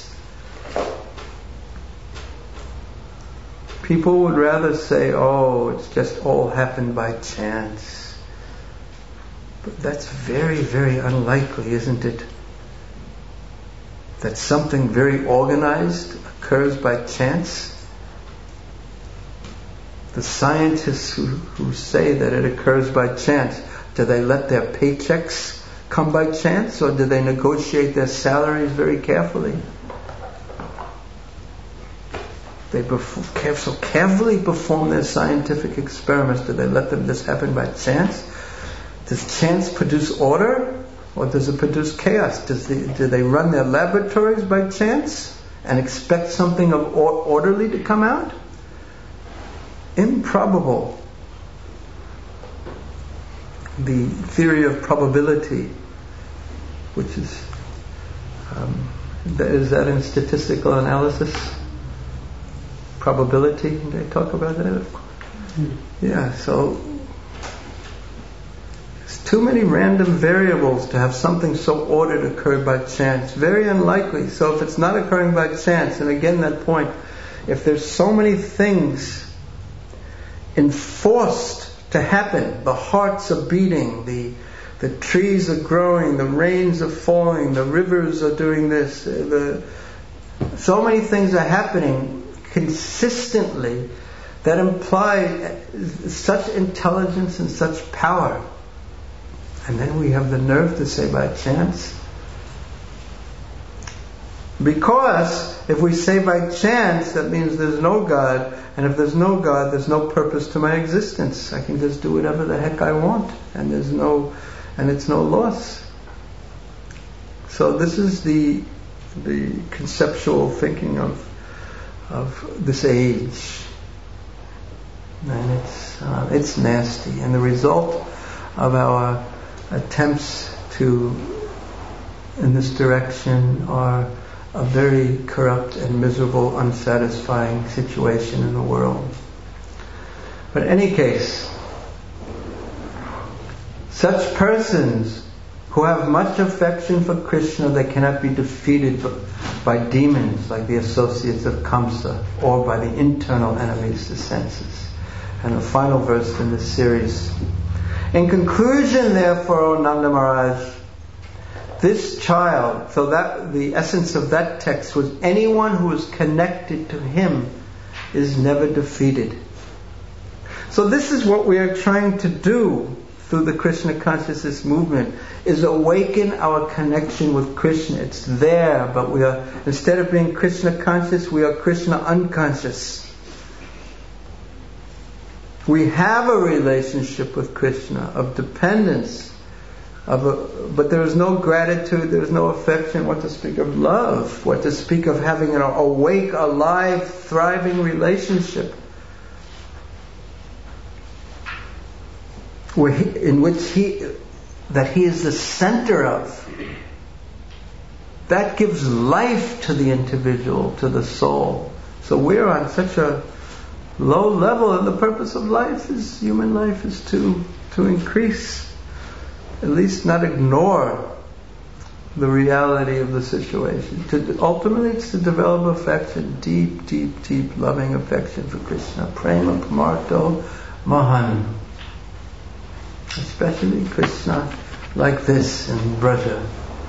People would rather say, oh, it's just all happened by chance. But that's very, very unlikely, isn't it? That something very organized occurs by chance. The scientists who, who say that it occurs by chance, do they let their paychecks come by chance, or do they negotiate their salaries very carefully? They perform, so carefully perform their scientific experiments. Do they let them just happen by chance? Does chance produce order, or does it produce chaos? Does the, do they run their laboratories by chance and expect something of or, orderly to come out? Improbable. The theory of probability, which is um, that, is that in statistical analysis? Probability, they talk about that, of course. Mm. Yeah, so too many random variables to have something so ordered occur by chance. Very unlikely. So if it's not occurring by chance, and again that point, if there's so many things enforced to happen, the hearts are beating, the the trees are growing, the rains are falling, the rivers are doing this, the so many things are happening consistently that imply such intelligence and such power. And then we have the nerve to say by chance. Because if we say by chance, that means there's no God, and if there's no God, there's no purpose to my existence. I can just do whatever the heck I want, and there's no, and it's no loss. So this is the the conceptual thinking of of this age, and it's uh, it's nasty. And the result of our attempts to in this direction are a very corrupt and miserable, unsatisfying situation in the world. But in any case, such persons who have much affection for Krishna, they cannot be defeated by demons like the associates of Kamsa, or by the internal enemies, the senses. And the final verse in this series. In conclusion, therefore, O Nanda Maharaj, this child, so that the essence of that text was anyone who is connected to him is never defeated. So this is what we are trying to do through the Krishna consciousness movement, is awaken our connection with Krishna. It's there, but we are, instead of being Krishna conscious, we are Krishna unconscious. We have a relationship with Krishna of dependence, of a, but there is no gratitude, there is no affection. What to speak of love? What to speak of having an awake, alive, thriving relationship where he, in which he, that he is the center of. That gives life to the individual, to the soul. So we're on such a low level, and the purpose of life is, human life is to to increase, at least not ignore the reality of the situation. To, ultimately it's to develop affection, deep, deep, deep loving affection for Krishna. Prema Pramarto Mahan. Especially Krishna like this in Braja.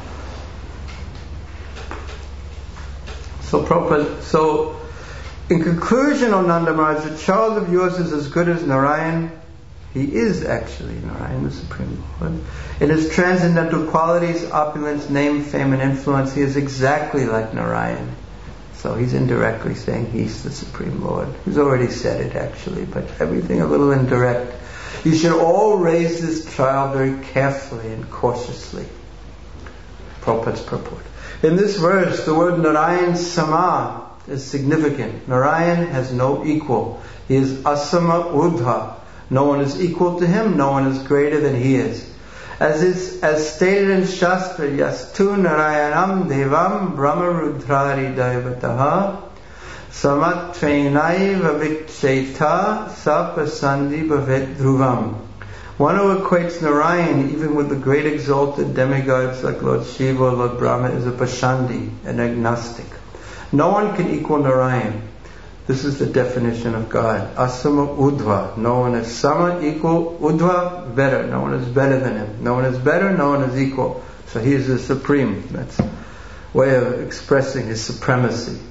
So Prabhupada, so in conclusion, O Nanda Maharaj, the child of yours is as good as Narayan. He is actually Narayan, the Supreme Lord. In his transcendental qualities, opulence, name, fame, and influence, he is exactly like Narayan. So he's indirectly saying he's the Supreme Lord. He's already said it actually, but everything a little indirect. You should all raise this child very carefully and cautiously. Prabhupada's purport. In this verse, the word Narayan Sama is significant. Narayan has no equal. He is Asama Urdhva. No one is equal to him, no one is greater than he is. As is as stated in Shastra, Yastu Narayanam Devam Brahma Rudrari Daivataha Samatvainaiva Viksheta Sapasandi Bhavet Dhruvam. One who equates Narayan even with the great exalted demigods like Lord Shiva or Lord Brahma is a Pashandi, an agnostic. No one can equal Narayan. This is the definition of God. Asama Urdhva. No one is Sama, equal. Urdhva, better. No one is better than him. No one is better, no one is equal. So he is the supreme. That's a way of expressing his supremacy.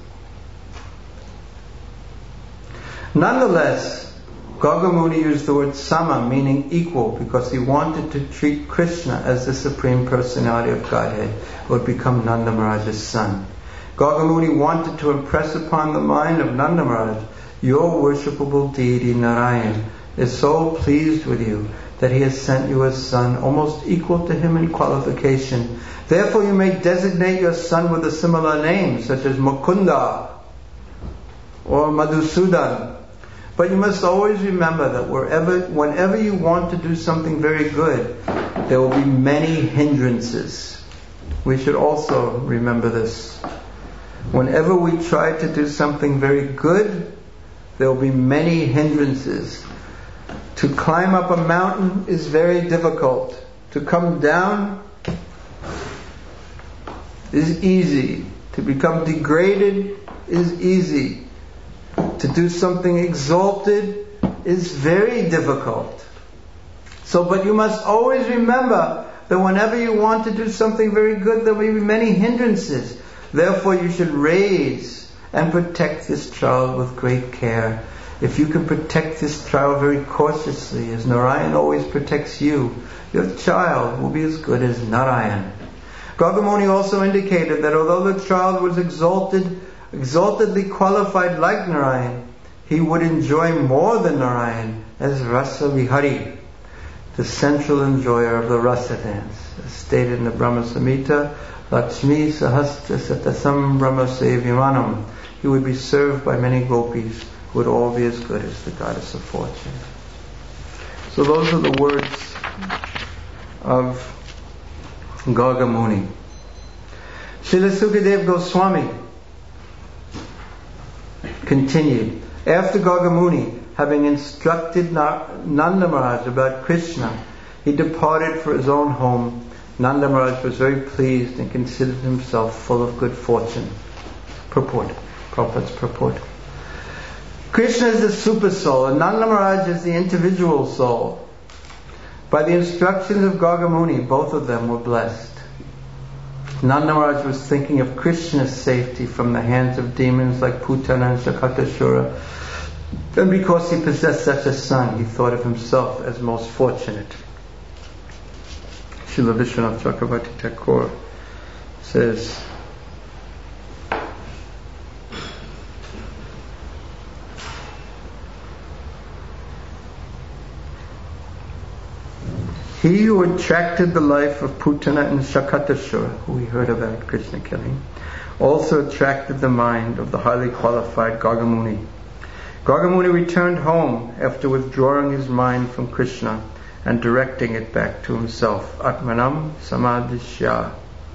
Nonetheless, Gagamuni used the word Sama, meaning equal, because he wanted to treat Krishna as the Supreme Personality of Godhead, who would become Nanda Maharaj's son. Gagamuni wanted to impress upon the mind of Nanda Maharaj, your worshipable deity Narayan is so pleased with you that he has sent you a son almost equal to him in qualification. Therefore you may designate your son with a similar name, such as Mukunda or Madhusudan. But you must always remember that wherever, whenever you want to do something very good, there will be many hindrances. We should also remember this. Whenever we try to do something very good, there will be many hindrances. To climb up a mountain is very difficult. To come down is easy. To become degraded is easy. To do something exalted is very difficult. So, but you must always remember that whenever you want to do something very good, there will be many hindrances. Therefore, you should raise and protect this child with great care. If you can protect this child very cautiously, as Narayan always protects you, your child will be as good as Narayan. Gargamuni also indicated that although the child was exalted, exaltedly qualified like Narayan, he would enjoy more than Narayan as Rasa Vihari, the central enjoyer of the rasa dance. As stated in the Brahma Samhita, Lakshmi Sahastra Satasam Brahma Sevimanam. He would be served by many gopis who would all be as good as the goddess of fortune. So those are the words of Gargamuni. Srila Sukadeva Goswami continued. After Gargamuni, having instructed Nanda Maharaj about Krishna, he departed for his own home. Nanda Maharaj was very pleased and considered himself full of good fortune. Purport. Prabhupada's purport. Krishna is the super soul and Nanda Maharaj is the individual soul. By the instructions of Gargamuni, both of them were blessed. Nanda Maharaj was thinking of Krishna's safety from the hands of demons like Putana and Shakatashura. And because he possessed such a son, he thought of himself as most fortunate. Srila Vishwanath Chakravarti Thakur says, he who attracted the life of Putana and Shakatashura, who we heard about Krishna killing, also attracted the mind of the highly qualified Gargamuni. Gargamuni returned home after withdrawing his mind from Krishna and directing it back to himself. Atmanam Samadhishya.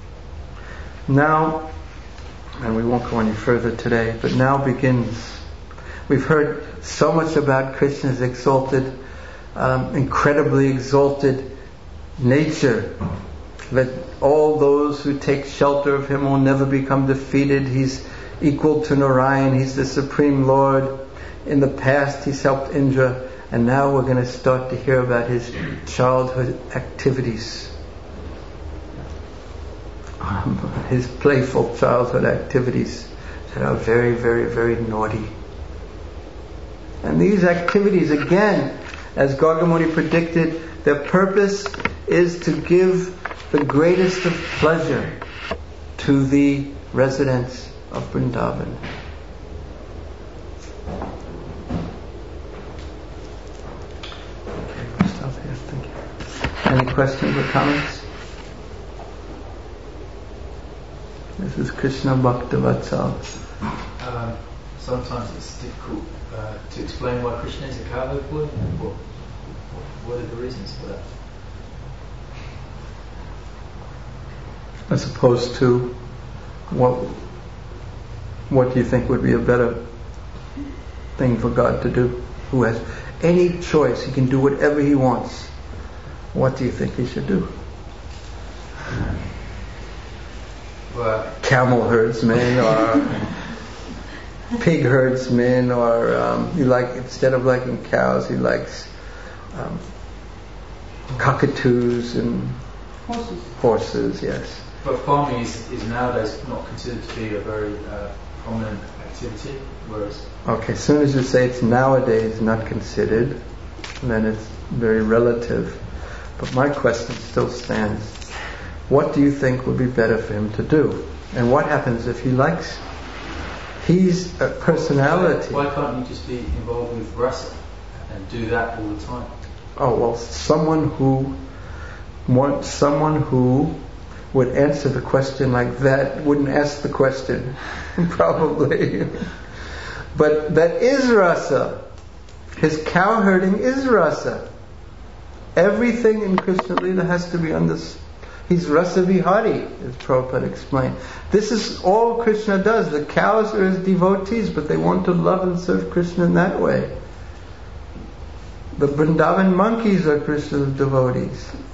Now, and we won't go any further today, but now begins. We've heard so much about Krishna's exalted, um, incredibly exalted nature, that all those who take shelter of him will never become defeated. He's equal to Narayan. He's the Supreme Lord. In the past he's helped Indra, and now we're going to start to hear about his childhood activities, um, his playful childhood activities that are very, very, very naughty. And these activities, again, as Gargamuni predicted, their purpose is to give the greatest of pleasure to the residents of Vrindavan. Okay, we'll stop here. Thank you. Any questions or comments? This is Krishna Bhaktavatsal. Um, sometimes it's difficult uh, to explain why Krishna is a cowherd boy. What, what are the reasons for that? As opposed to what what do you think would be a better thing for God to do? Who has any choice, he can do whatever he wants. What do you think he should do? Well, camel herdsman or pig herdsman, or um, he like instead of liking cows, he likes um, cockatoos and Horses. horses. Yes. But farming is, is nowadays not considered to be a very uh, prominent activity, whereas... Okay, as soon as you say it's nowadays not considered, then it's very relative. But my question still stands. What do you think would be better for him to do? And what happens if he likes? He's a personality. Why can't you just be involved with rasa and do that all the time? Oh, well, someone who wants someone who would answer the question like that wouldn't ask the question, probably. But that is rasa. His cow herding is rasa. Everything in Krishna Lila has to be understood. He's rasa vihari, as Prabhupada explained. This is all Krishna does. The cows are his devotees, but they want to love and serve Krishna in that way. The Vrindavan monkeys are Krishna's devotees.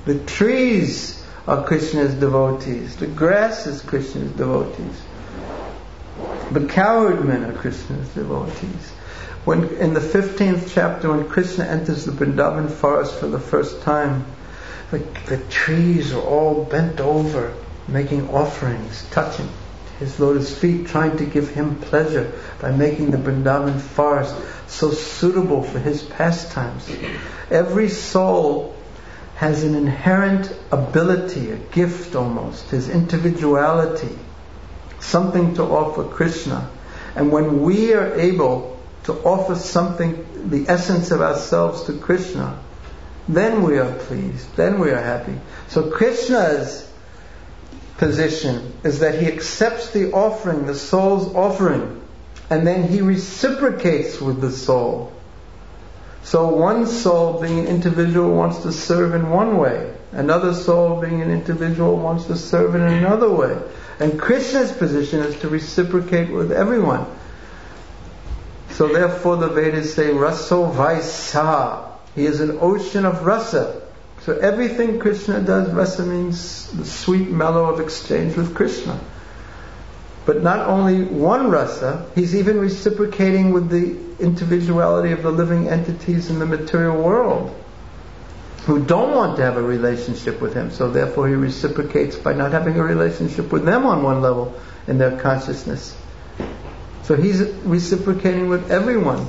The trees are Krishna's devotees. The grass is Krishna's devotees. The cowherd men are Krishna's devotees. When in the fifteenth chapter, when Krishna enters the Vrindavan forest for the first time, the, the trees are all bent over, making offerings, touching his lotus feet, trying to give him pleasure by making the Vrindavan forest so suitable for his pastimes. Every soul has an inherent ability, a gift almost, his individuality, something to offer Krishna. And when we are able to offer something, the essence of ourselves to Krishna, then we are pleased, then we are happy. So Krishna's position is that he accepts the offering, the soul's offering, and then he reciprocates with the soul. So one soul, being an individual, wants to serve in one way. Another soul, being an individual, wants to serve in another way. And Krishna's position is to reciprocate with everyone. So therefore the Vedas say, Raso Vaisa. He is an ocean of rasa. So everything Krishna does, rasa means the sweet mellow of exchange with Krishna. But not only one rasa, he's even reciprocating with the individuality of the living entities in the material world who don't want to have a relationship with him. So therefore he reciprocates by not having a relationship with them on one level in their consciousness. So he's reciprocating with everyone.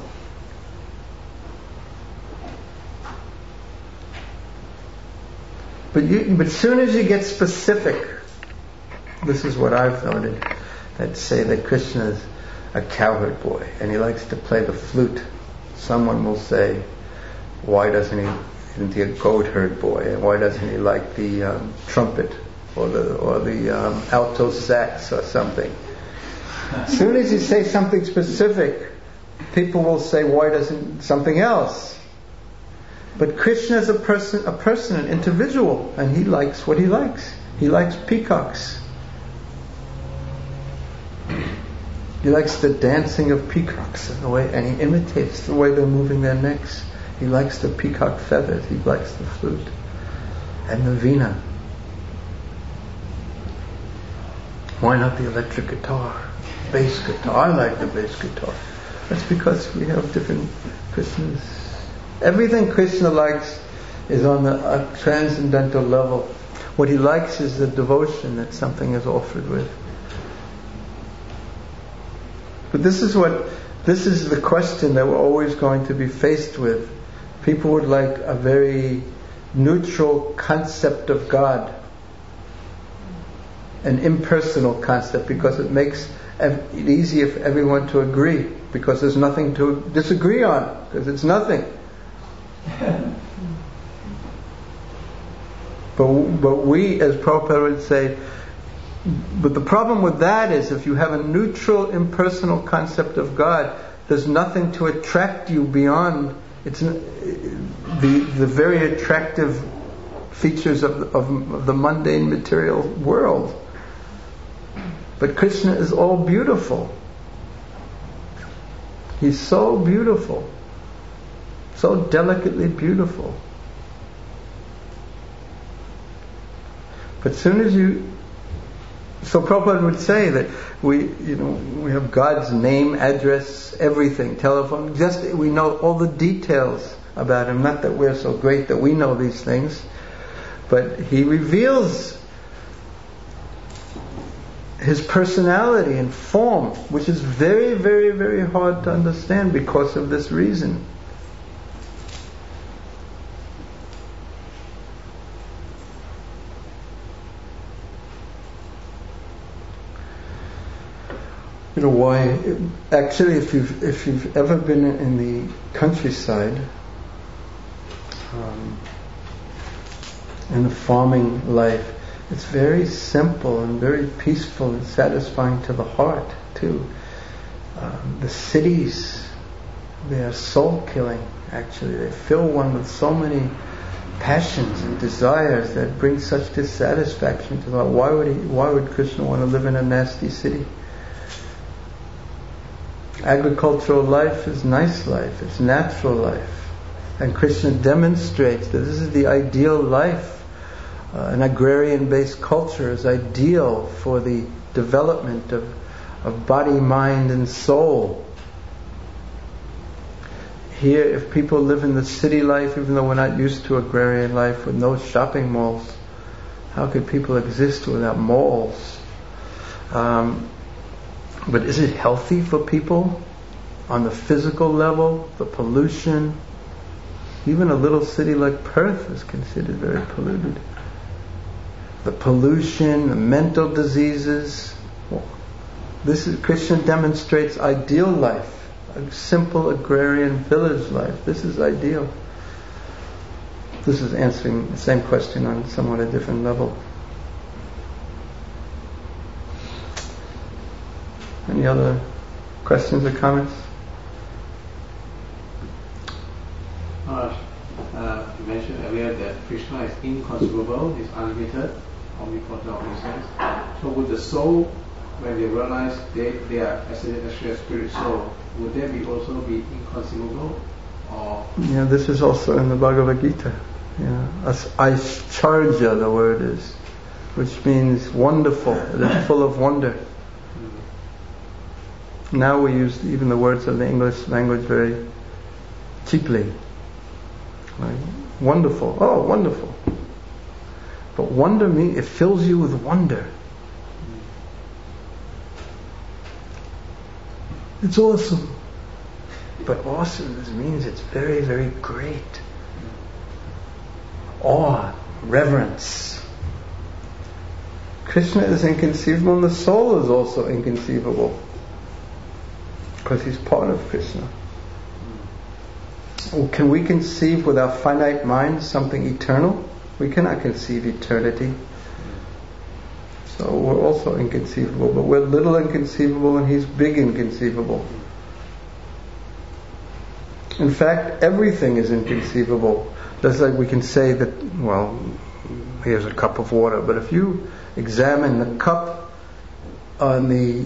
But you, but soon as you get specific, this is what I've noted, that say that Krishna is a cowherd boy and he likes to play the flute. Someone will say, why doesn't he, isn't he a goat herd boy? And why doesn't he like the um, trumpet or the or the um, alto sax or something? As soon as you say something specific, people will say, why doesn't something else? But Krishna is a person, a person, an individual, and he likes what he likes. He likes peacocks. He likes the dancing of peacocks and the way, and he imitates the way they're moving their necks. He likes the peacock feathers. He likes the flute and the veena. Why not the electric guitar, bass guitar? I like the bass guitar. That's because we have different Krishnas. Everything Krishna likes is on the uh, transcendental level. What he likes is the devotion that something is offered with. But this is what, this is the question that we're always going to be faced with. People would like a very neutral concept of God, an impersonal concept, because it makes it easier for everyone to agree, because there's nothing to disagree on, because it's nothing. but but we, as Prabhupada would say, but the problem with that is if you have a neutral, impersonal concept of God, there's nothing to attract you beyond it's the the very attractive features of the, of, of the mundane material world. But Krishna is all beautiful. He's so beautiful, so delicately beautiful. But soon as you, so Prabhupada would say that we, you know, we have God's name, address, everything, telephone. Just we know all the details about Him. Not that we're so great that we know these things, but He reveals His personality and form, which is very, very, very hard to understand because of this reason. You know why? Actually, if you've if you've ever been in the countryside, um, in the farming life, it's very simple and very peaceful and satisfying to the heart too. Um, the cities, they are soul-killing. Actually, they fill one with so many passions and desires that bring such dissatisfaction to the heart. Why would he? Why would Krishna want to live in a nasty city? Agricultural life is nice life, it's natural life. And Krishna demonstrates that this is the ideal life Uh, an agrarian-based culture is ideal for the development of, of body, mind, and soul. Here, if people live in the city life, even though we're not used to agrarian life with no shopping malls, how could people exist without malls? Um, but is it healthy for people on the physical level? The pollution, even a little city like Perth is considered very polluted. The pollution, the mental diseases. This is, Krishna demonstrates ideal life. A simple agrarian village life. This is ideal. This is answering the same question on somewhat a different level. Any other questions or comments? Uh, uh, you mentioned earlier that Krishna is inconceivable, is unlimited, omnipotent, omniscient. So would the soul, when they realize they, they are actually a spirit soul, would they be also be inconceivable? Or yeah, this is also in the Bhagavad Gita. Yeah, As Aishcharya, the word is, which means wonderful. It is full of wonder. Mm-hmm. Now we use even the words of the English language very cheaply. Like, wonderful. Oh, wonderful. But wonder means it fills you with wonder. It's awesome. But awesome means it's very, very great. Awe, reverence. Krishna is inconceivable and the soul is also inconceivable. Because he's part of Krishna. Well, can we conceive with our finite mind something eternal? We cannot conceive eternity. So we're also inconceivable, but we're little inconceivable and he's big inconceivable. In fact, everything is inconceivable. Just like we can say that, well, here's a cup of water, but if you examine the cup on the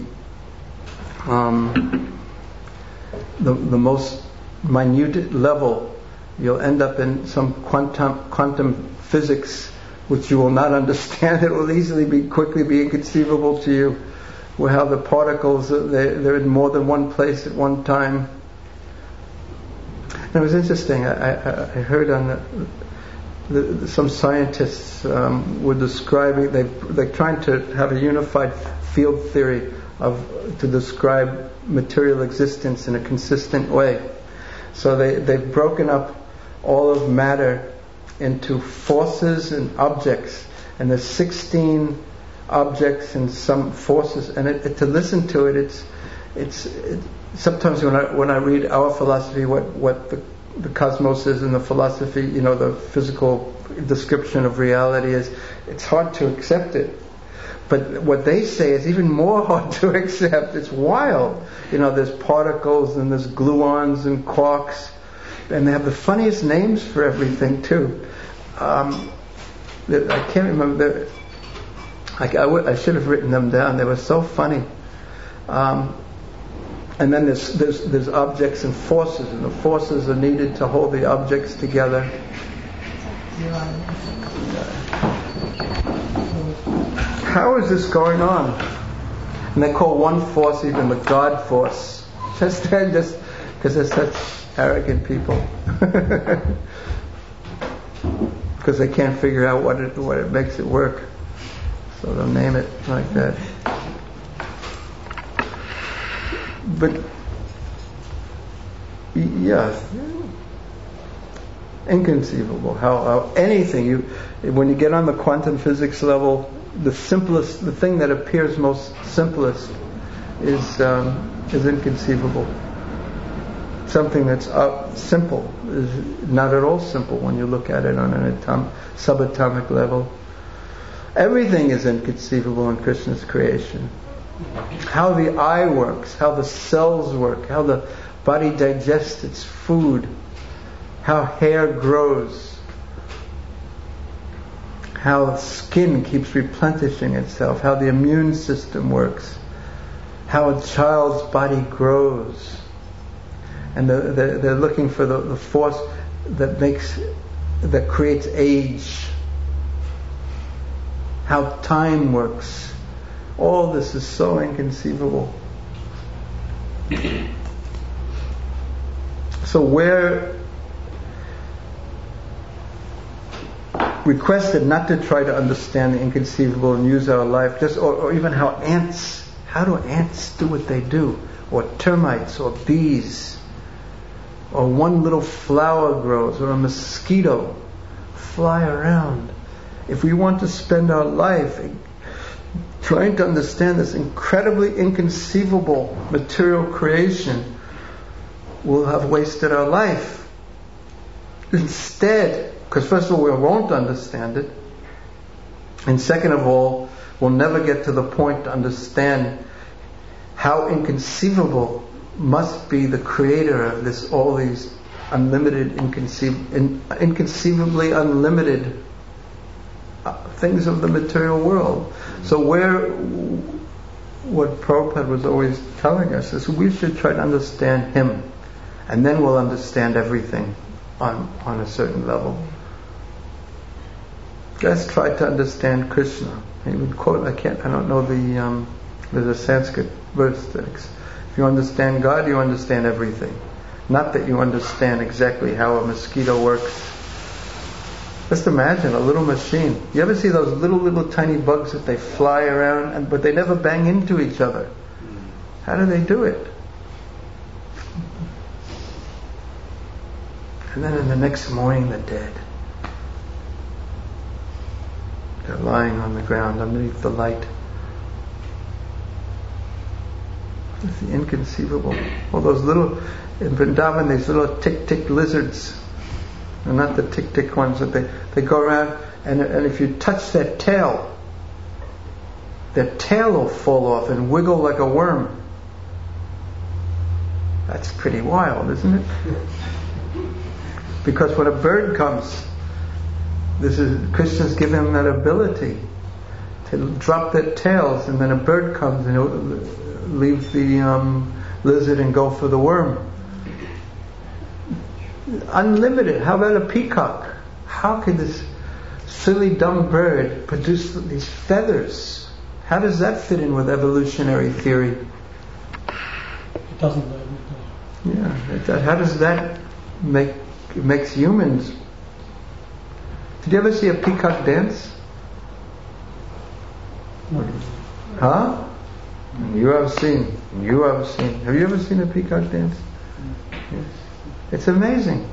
um, the, the most minute level, you'll end up in some quantum quantum physics which you will not understand. It will easily be quickly be inconceivable to you, where how the particles they're, they're in more than one place at one time. And it was interesting. I, I, I heard on the, the, some scientists um, were describing they they're trying to have a unified field theory of to describe material existence in a consistent way. So they they've broken up all of matter into forces and objects, and there's sixteen objects and some forces, and it, it, to listen to it, it's it's it, sometimes when I when I read our philosophy, what what the, the cosmos is, and the philosophy, you know, the physical description of reality is, it's hard to accept it. But what they say is even more hard to accept. It's wild. You know, there's particles and there's gluons and quarks, and they have the funniest names for everything too. Um, I can't remember. I, I, w- I should have written them down. They were so funny. Um, and then there's, there's there's objects and forces, and the forces are needed to hold the objects together. How is this going on? And they call one force even the God force. Just just because they're such arrogant people. Because they can't figure out what it what it makes it work. So they'll name it like that. But yeah, inconceivable how, how anything you when you get on the quantum physics level, the simplest, the thing that appears most simplest is um, is inconceivable. Something that's uh, simple is not at all simple when you look at it on an atom, subatomic level. Everything is inconceivable in Krishna's creation. How the eye works, how the cells work, how the body digests its food, how hair grows, how skin keeps replenishing itself, how the immune system works, how a child's body grows. And the, the, they're looking for the, the force that makes, that creates age. how time works. All this is so inconceivable. So we're requested not to try to understand the inconceivable and use our life, just or, or even how ants, how do ants do what they do, or termites, or bees, or one little flower grows, or a mosquito fly around. If we want to spend our life trying to understand this incredibly inconceivable material creation, we'll have wasted our life. Instead, because first of all, we won't understand it, and second of all, we'll never get to the point to understand how inconceivable must be the creator of this, all these unlimited, inconceiv- in, inconceivably unlimited uh, things of the material world. So where, what Prabhupada was always telling us is we should try to understand him, and then we'll understand everything on on a certain level. Let's try to understand Krishna. He would quote, I can't, I don't know the, um, there's a Sanskrit verse that, if you understand God, you understand everything. Not that you understand exactly how a mosquito works. Just imagine a little machine. You ever see those little, little tiny bugs that they fly around, and, but they never bang into each other? How do they do it? And then in the next morning, they're dead. They're lying on the ground underneath the light. It's the inconceivable. All those little, in Vrindavan, these little tick-tick lizards. They're not the tick-tick ones, but they, they go around, and, and if you touch their tail, their tail will fall off and wiggle like a worm. That's pretty wild, isn't it? Because when a bird comes, this is Krishna's given them that ability to drop their tails, and then a bird comes and it'll leave the um, lizard and go for the worm. Unlimited. How about a peacock? How can this silly dumb bird produce these feathers? How does that fit in with evolutionary theory? It doesn't. Yeah. It, how does that make it makes humans? Did you ever see a peacock dance? Huh? You have seen. You have seen. Have you ever seen a peacock dance? Yes. It's amazing.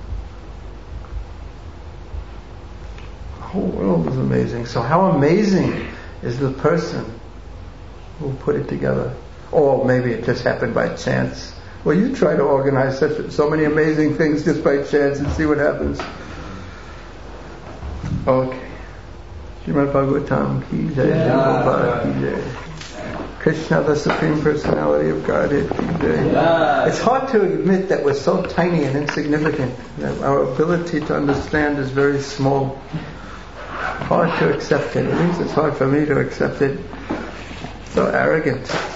The whole world is amazing. So how amazing is the person who put it together? Or maybe it just happened by chance. Well, you try to organize such so many amazing things just by chance and see what happens. Okay. Srimad Bhagavatam ki jai, Prabhupada ki jai. Krishna, the Supreme Personality of Godhead ki jai. Yeah. It's hard to admit that we're so tiny and insignificant, that our ability to understand is very small. Hard to accept it. At least it's hard for me to accept it. So arrogant.